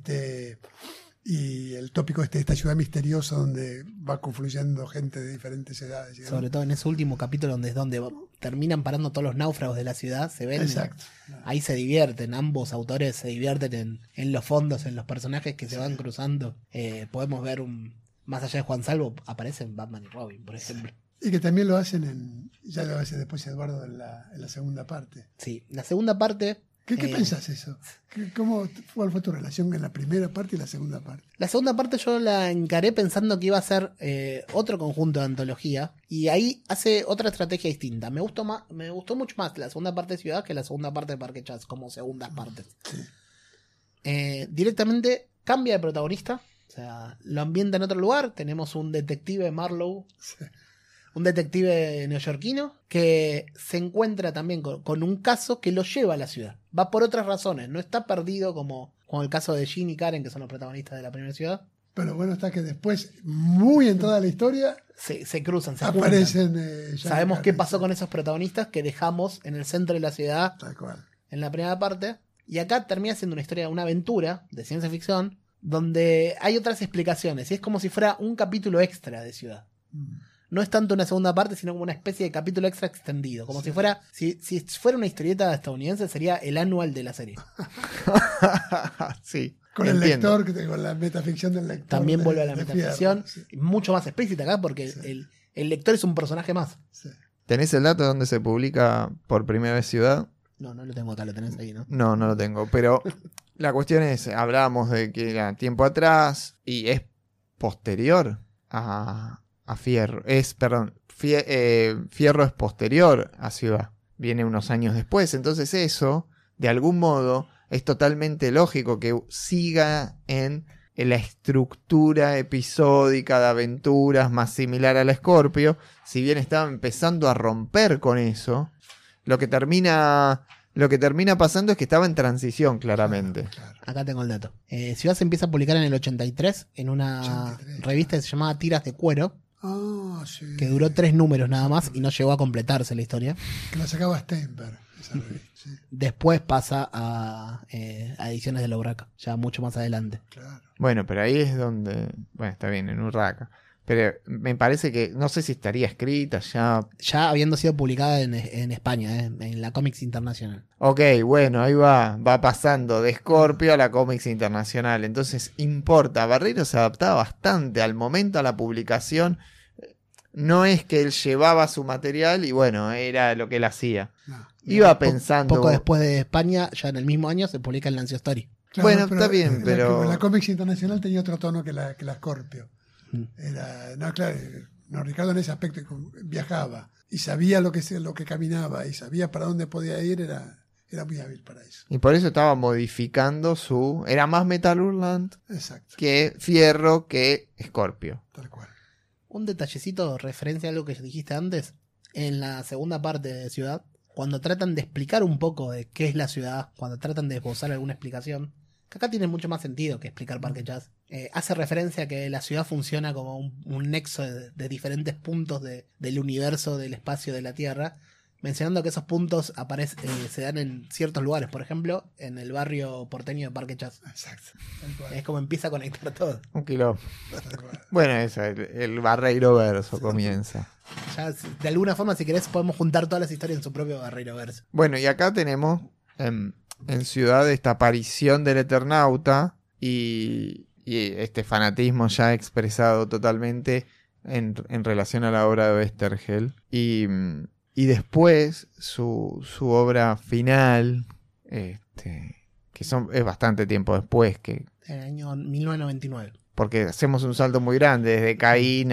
Y el tópico de esta ciudad misteriosa donde va confluyendo gente de diferentes edades. Digamos. Sobre todo en ese último capítulo donde terminan parando todos los náufragos de la ciudad, se ven. Exacto. Ahí se divierten, ambos autores se divierten en los fondos, en los personajes que se van cruzando. Podemos ver más allá de Juan Salvo, aparecen Batman y Robin, por ejemplo. Y que también lo hacen ya lo hace después Eduardo en la segunda parte. Sí, la segunda parte. ¿Qué pensás eso? ¿Cuál fue tu relación en la primera parte y la segunda parte? La segunda parte yo la encaré pensando que iba a ser otro conjunto de antología, y ahí hace otra estrategia distinta. Me gustó mucho más la segunda parte de Ciudad que la segunda parte de Parque Chas, como segundas partes. Sí. Directamente cambia de protagonista, o sea, lo ambienta en otro lugar. Tenemos un detective Marlowe. Sí. Un detective neoyorquino que se encuentra también con un caso que lo lleva a la ciudad. Va por otras razones, no está perdido como el caso de Jean y Karen, que son los protagonistas de la primera Ciudad. Pero bueno está que después, muy en toda la historia, se cruzan, se aparecen. Sabemos qué pasó con esos protagonistas que dejamos en el centro de la ciudad. Tal cual. En la primera parte. Y acá termina siendo una historia, una aventura de ciencia ficción, donde hay otras explicaciones. Y es como si fuera un capítulo extra de Ciudad. No es tanto una segunda parte, sino como una especie de capítulo extra extendido. Como si fuera una historieta estadounidense, sería el anual de la serie. Sí. Con el lector, con la metaficción del lector. También vuelve a la metaficción. Sí. Mucho más explícita acá, porque el lector es un personaje más. Sí. ¿Tenés el dato de dónde se publica por primera vez Ciudad? No lo tengo acá, lo tenés ahí, ¿no? No lo tengo. Pero la cuestión es, hablábamos de que era tiempo atrás y es posterior a Fierro. Fierro es posterior a Ciudad. Viene unos años después. Entonces eso, de algún modo, es totalmente lógico que siga en la estructura episódica de aventuras más similar a la Scorpio. Si bien estaba empezando a romper con eso, lo que termina pasando es que estaba en transición, claramente. Claro. Acá tengo el dato. Ciudad se empieza a publicar en el 83 en una revista que se llamaba Tiras de Cuero. Sí. Que duró 3 números nada más y no llegó a completarse la historia. Que la sacaba Steinberg, esa revista. Sí. Después pasa a Ediciones de la Urraca, ya mucho más adelante. Claro. Bueno, pero ahí es donde... Bueno, está bien, en Urraca. Pero me parece que... No sé si estaría escrita ya... Ya habiendo sido publicada en España, en la Comics Internacional. Ok, bueno, ahí va pasando de Scorpio a la Comics Internacional. Entonces importa. Barreiro se adaptaba bastante al momento, a la publicación. No es que él llevaba su material y bueno, era lo que él hacía. No. Iba pensando... Poco después de España, ya en el mismo año, se publica el Lancio Story. Claro, bueno, está bien, pero... La Comics Internacional tenía otro tono que la Scorpio. Ricardo en ese aspecto viajaba y sabía lo que caminaba y sabía para dónde podía ir, era Era muy hábil para eso. Y por eso estaba modificando era más Metal Hurlant Exacto. que Fierro que Scorpio. Tal cual. Un detallecito referencia a algo que dijiste antes. En la segunda parte de Ciudad, cuando tratan de explicar un poco de qué es la ciudad, cuando tratan de esbozar alguna explicación, que acá tiene mucho más sentido que explicar Parque Chas, hace referencia a que la ciudad funciona como un nexo de diferentes puntos del universo, del espacio de la Tierra, mencionando que esos puntos se dan en ciertos lugares, por ejemplo, en el barrio porteño de Parque Chas. Exacto. Tal cual. Es como empieza a conectar todo. Un kilo. Tal cual. Bueno, eso, el Barreiro verso comienza. Ya, de alguna forma, si querés, podemos juntar todas las historias en su propio barrero verso. Bueno, y acá tenemos en Ciudad esta aparición del Eternauta y este fanatismo ya expresado totalmente en relación a la obra de Oesterheld. Y después su obra final, es bastante tiempo después, En el año 1999. porque hacemos un salto muy grande, desde Caín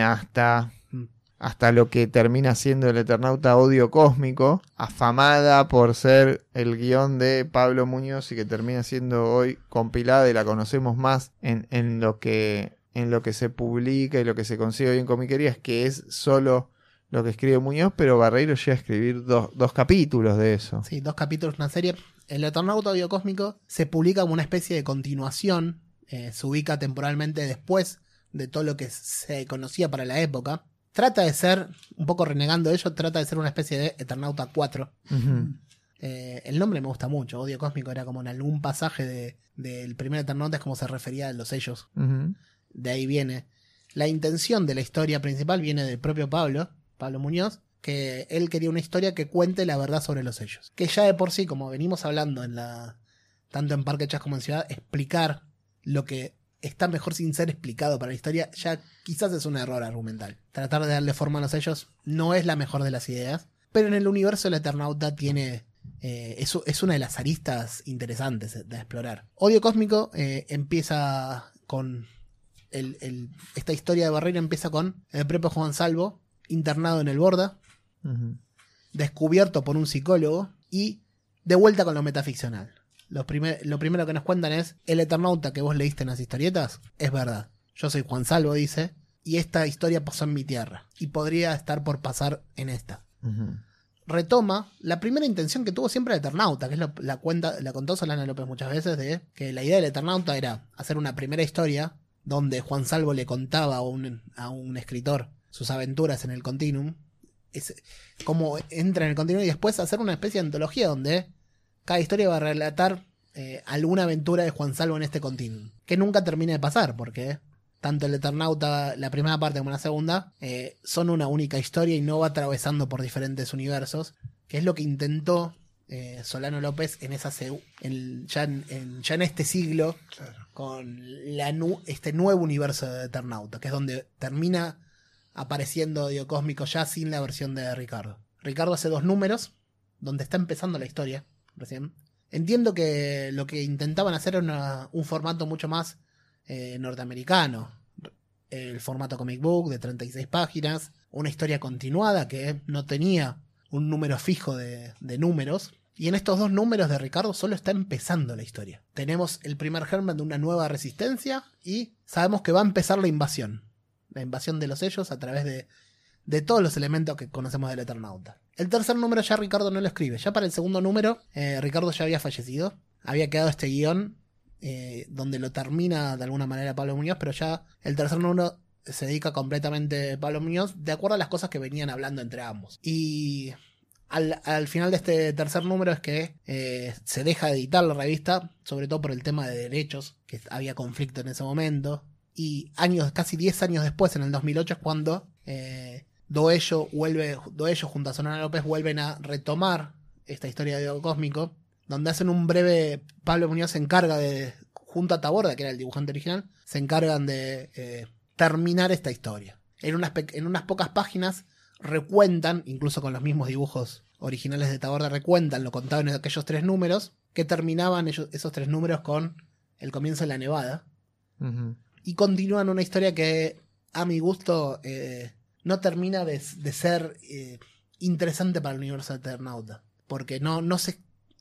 hasta lo que termina siendo el Eternauta Odio Cósmico, afamada por ser el guión de Pablo Muñoz y que termina siendo hoy compilada y la conocemos más en lo que se publica y lo que se consigue hoy en comiquerías, que es solo lo que escribe Muñoz, pero Barreiro llega a escribir dos capítulos de eso. Sí, 2 capítulos, una serie. El Eternauta Odio Cósmico se publica como una especie de continuación, se ubica temporalmente después de todo lo que se conocía para la época. Trata de ser, un poco renegando de ello, trata de ser una especie de Eternauta 4. Uh-huh. El nombre me gusta mucho. Odio Cósmico era como en algún pasaje del primer Eternauta, es como se refería a los sellos. Uh-huh. De ahí viene. La intención de la historia principal viene del propio Pablo Muñoz, que él quería una historia que cuente la verdad sobre los sellos. Que ya de por sí, como venimos hablando tanto en Parque Chas como en Ciudad, explicar lo que está mejor sin ser explicado para la historia, ya quizás es un error argumental. Tratar de darle forma a los sellos no es la mejor de las ideas, pero en el universo del Eternauta tiene... es una de las aristas interesantes de explorar. Odio Cósmico empieza con... esta historia de Barreiro empieza con el propio Juan Salvo, internado en el Borda, Uh-huh. descubierto por un psicólogo y de vuelta con lo metaficcional. Lo primero que nos cuentan es: el Eternauta que vos leíste en las historietas es verdad. Yo soy Juan Salvo, dice, y esta historia pasó en mi tierra y podría estar por pasar en esta. Uh-huh. Retoma la primera intención que tuvo siempre el Eternauta, que es la contó Solana López muchas veces, de que la idea del Eternauta era hacer una primera historia donde Juan Salvo le contaba a un escritor sus aventuras en el Continuum, cómo entra en el Continuum, y después hacer una especie de antología donde cada historia va a relatar alguna aventura de Juan Salvo en este Continuum, que nunca termina de pasar, porque tanto el Eternauta, la primera parte como la segunda, son una única historia y no va atravesando por diferentes universos, que es lo que intentó Solano López ya en este siglo, Claro. con este nuevo universo de Eternauta, que es donde termina apareciendo Odio Cósmico ya sin la versión de Ricardo. Ricardo hace 2 números, donde está empezando la historia, recién. Entiendo que lo que intentaban hacer era un formato mucho más norteamericano. El formato comic book de 36 páginas, una historia continuada que no tenía un número fijo de números. Y en estos 2 números de Ricardo solo está empezando la historia. Tenemos el primer germen de una nueva resistencia y sabemos que va a empezar la invasión. La invasión de los sellos a través de todos los elementos que conocemos del Eternauta. El tercer número ya Ricardo no lo escribe. Ya para el segundo número, Ricardo ya había fallecido. Había quedado este guión donde lo termina de alguna manera Pablo Muñoz, pero ya el tercer número se dedica completamente a Pablo Muñoz, de acuerdo a las cosas que venían hablando entre ambos. Y al final de este tercer número es que se deja de editar la revista, sobre todo por el tema de derechos, que había conflicto en ese momento. Y casi 10 años después, en el 2008, es cuando Doello junto a Solana López vuelven a retomar esta historia de Odio Cósmico, donde hacen un breve... Pablo Muñoz se encarga junto a Taborda, que era el dibujante original, se encargan de terminar esta historia. En unas pocas páginas recuentan, incluso con los mismos dibujos originales de Taborda, recuentan lo contado en aquellos 3 números, que terminaban esos 3 números con el comienzo de la nevada. Uh-huh. Y continúan una historia que, a mi gusto, no termina de ser interesante para el universo de Eternauta. Porque no se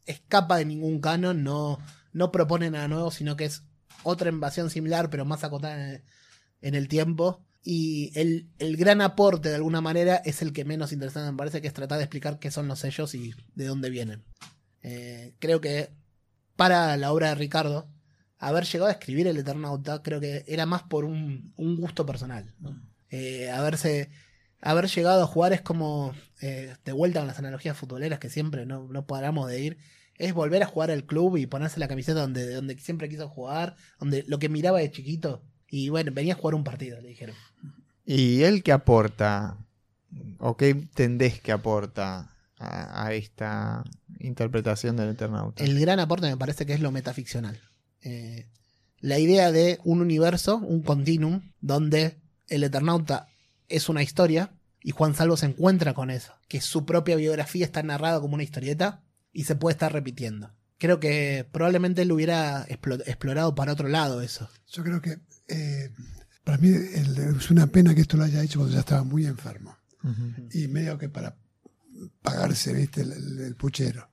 escapa de ningún canon, no propone nada nuevo, sino que es otra invasión similar, pero más acotada en el tiempo. Y el gran aporte, de alguna manera, es el que menos interesante me parece, que es tratar de explicar qué son los sellos y de dónde vienen. Creo que para la obra de Ricardo, haber llegado a escribir El Eternauta, creo que era más por un gusto personal, ¿no? Haber llegado a jugar es como, de vuelta con las analogías futboleras que siempre no paramos de ir, es volver a jugar al club y ponerse la camiseta donde siempre quiso jugar, donde lo que miraba de chiquito. Y bueno, venía a jugar un partido, le dijeron. ¿Y él qué aporta? ¿O qué entendés que aporta a esta interpretación del Eternauta? El gran aporte me parece que es lo metaficcional. La idea de un universo, un continuum, donde el Eternauta es una historia y Juan Salvo se encuentra con eso. Que su propia biografía está narrada como una historieta y se puede estar repitiendo. Creo que probablemente él hubiera explorado para otro lado eso. Yo creo que para mí es una pena que esto lo haya hecho cuando ya estaba muy enfermo. Uh-huh. Y medio que para pagarse, ¿viste? El puchero.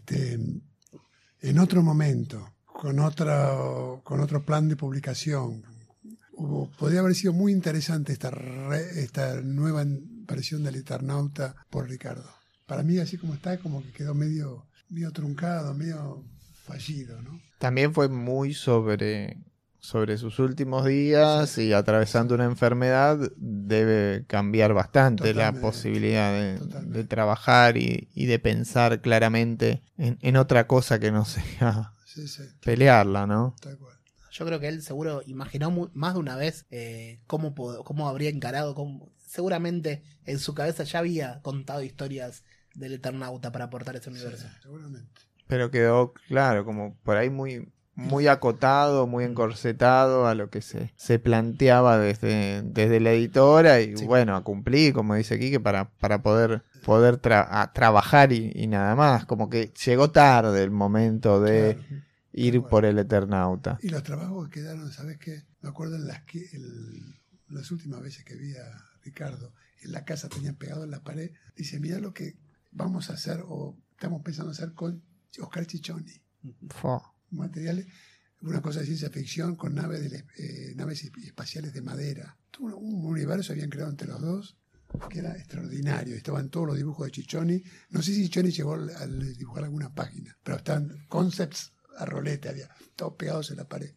En otro momento, con otro plan de publicación, podría haber sido muy interesante esta nueva versión del Eternauta por Ricardo. Para mí, así como está, como que quedó medio truncado, medio fallido, ¿no? También fue muy sobre sus últimos días, sí. Y atravesando una enfermedad debe cambiar bastante la posibilidad de trabajar y de pensar claramente en otra cosa que no sea pelearla, ¿no? Tal cual. Yo creo que él seguro imaginó más de una vez cómo habría encarado, seguramente en su cabeza ya había contado historias del Eternauta para aportar ese universo. Sí, seguramente. Pero quedó, claro, como por ahí muy acotado, muy encorsetado a lo que se planteaba desde la editora y sí. Bueno, a cumplir, como dice Quique, para poder trabajar y nada más. Como que llegó tarde el momento de ir por el Eternauta. Y los trabajos que quedaron, ¿sabes qué? Me acuerdo en las últimas veces que vi a Ricardo, en la casa tenían pegado en la pared, dice, mira lo que vamos a hacer o estamos pensando hacer con Oscar Ciccioni. Materiales, una cosa de ciencia ficción con naves espaciales de madera. Un universo habían creado entre los dos que era extraordinario. Estaban todos los dibujos de Ciccioni. No sé si Ciccioni llegó a dibujar alguna página, pero están concepts a rolete, había todos pegados en la pared.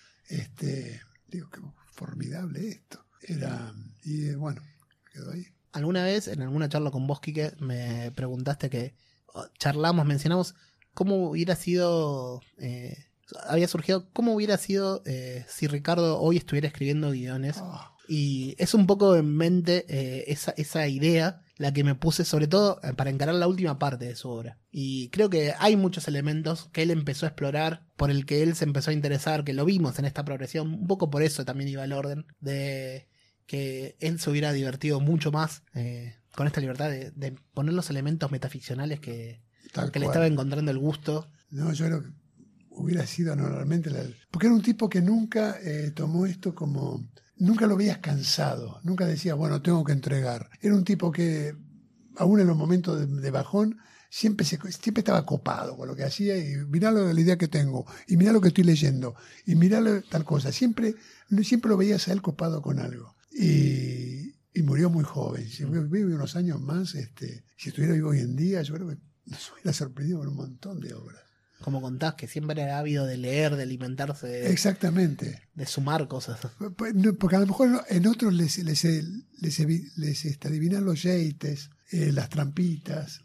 Digo, qué formidable esto. Y bueno, quedó ahí. Alguna vez, en alguna charla con vos, Quique, me preguntaste mencionamos cómo hubiera sido, había surgido, cómo hubiera sido si Ricardo hoy estuviera escribiendo guiones. Y es un poco en mente esa idea la que me puse, sobre todo para encarar la última parte de su obra. Y creo que hay muchos elementos que él empezó a explorar, por el que él se empezó a interesar, que lo vimos en esta progresión. Un poco por eso también iba el orden, de que él se hubiera divertido mucho más con esta libertad de poner los elementos metaficcionales que le estaba encontrando el gusto. No, yo creo que hubiera sido normalmente porque era un tipo que nunca tomó esto como... Nunca lo veías cansado, nunca decía, bueno, tengo que entregar. Era un tipo que, aún en los momentos de bajón, siempre estaba copado con lo que hacía y mirá la idea que tengo, y mirá lo que estoy leyendo, y mirá tal cosa. Siempre lo veías a él copado con algo. Y murió muy joven. Si vive unos años más, si estuviera vivo hoy en día, yo creo que nos hubiera sorprendido con un montón de obras. Como contás, que siempre era ávido de leer, de alimentarse. Exactamente. De sumar cosas. Porque a lo mejor en otros les adivinan los yates, las trampitas,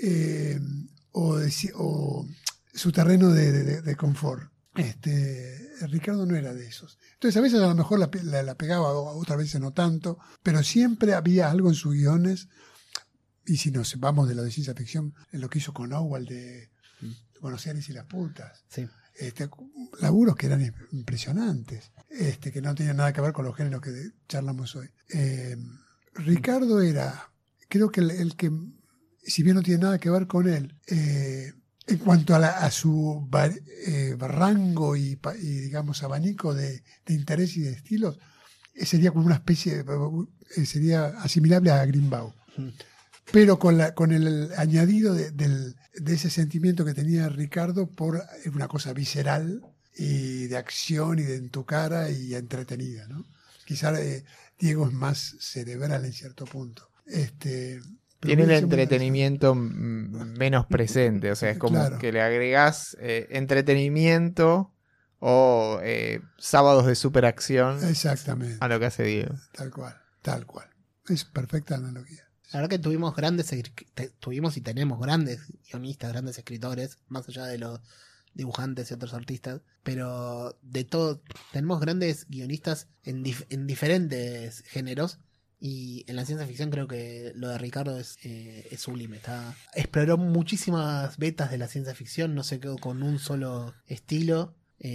o su terreno de confort. Ricardo no era de esos. Entonces a veces a lo mejor la pegaba, otras veces no tanto, pero siempre había algo en sus guiones. Y si nos vamos de lo de ciencia ficción, en lo que hizo con Orwell de Buenos Aires y las putas. Sí. Laburos que eran impresionantes, que no tenían nada que ver con los géneros que charlamos hoy. Ricardo era, creo que el que, si bien no tiene nada que ver con él, en cuanto a su rango y digamos abanico de interés y de estilos, sería como una especie, sería asimilable a Greenbaum. pero con el añadido de ese sentimiento que tenía Ricardo por una cosa visceral y de acción y de en tu cara y entretenida, ¿no? Quizá Diego es más cerebral en cierto punto. Tiene el entretenimiento menos presente, o sea, es como claro, que le agregás entretenimiento o sábados de superacción exactamente, a lo que hace Diego. tal cual. Es perfecta analogía. La verdad que tuvimos y tenemos grandes guionistas, grandes escritores, más allá de los dibujantes y otros artistas, pero de todo, tenemos grandes guionistas en diferentes géneros, y en la ciencia ficción creo que lo de Ricardo es sublime. Exploró muchísimas vetas de la ciencia ficción, no se quedó con un solo estilo.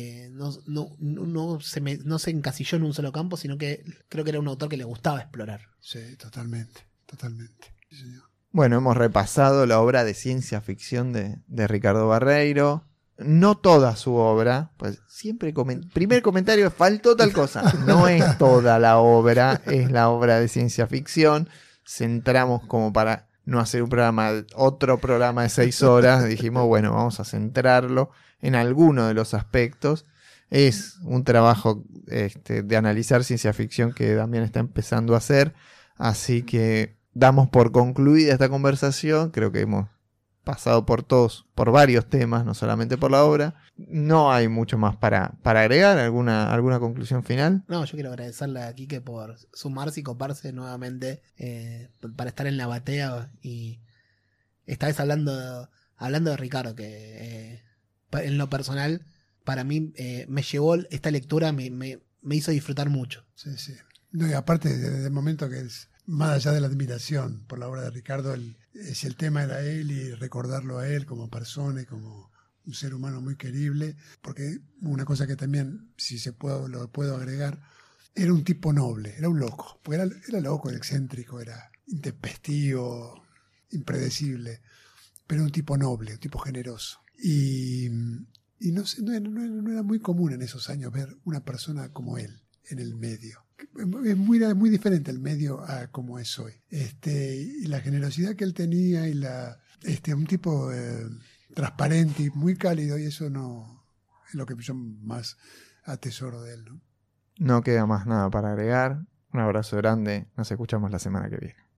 No se encasilló en un solo campo, sino que creo que era un autor que le gustaba explorar. Sí, totalmente. Sí, señor. Bueno, hemos repasado la obra de ciencia ficción de Ricardo Barreiro. No toda su obra, pues siempre primer comentario, faltó tal cosa. No es toda la obra, es la obra de ciencia ficción. Centramos como para no hacer otro programa de 6 horas. Dijimos, bueno, vamos a centrarlo en alguno de los aspectos. Es un trabajo de analizar ciencia ficción que también está empezando a hacer. Así que damos por concluida esta conversación. Creo que hemos pasado por varios temas, no solamente por la obra. No hay mucho más para agregar. ¿Alguna conclusión final? No, yo quiero agradecerle a Quique por sumarse y coparse nuevamente para estar en la batea, y esta vez hablando de Ricardo, que en lo personal para mí me llevó esta lectura, me hizo disfrutar mucho. Sí. No, y aparte, desde el momento que es, más allá de la admiración por la obra de Ricardo, si el tema era él y recordarlo a él como persona y como un ser humano muy querible, porque una cosa que también, si lo puedo agregar, era un tipo noble, era un loco, porque era loco, era excéntrico, era intempestivo, impredecible, pero un tipo noble, un tipo generoso. Y no sé, no era muy común en esos años ver una persona como él en el medio. Es muy diferente el medio a como es hoy. Y la generosidad que él tenía y un tipo transparente y muy cálido, y eso no es lo que yo más atesoro de él, ¿no? No queda más nada para agregar. Un abrazo grande. Nos escuchamos la semana que viene.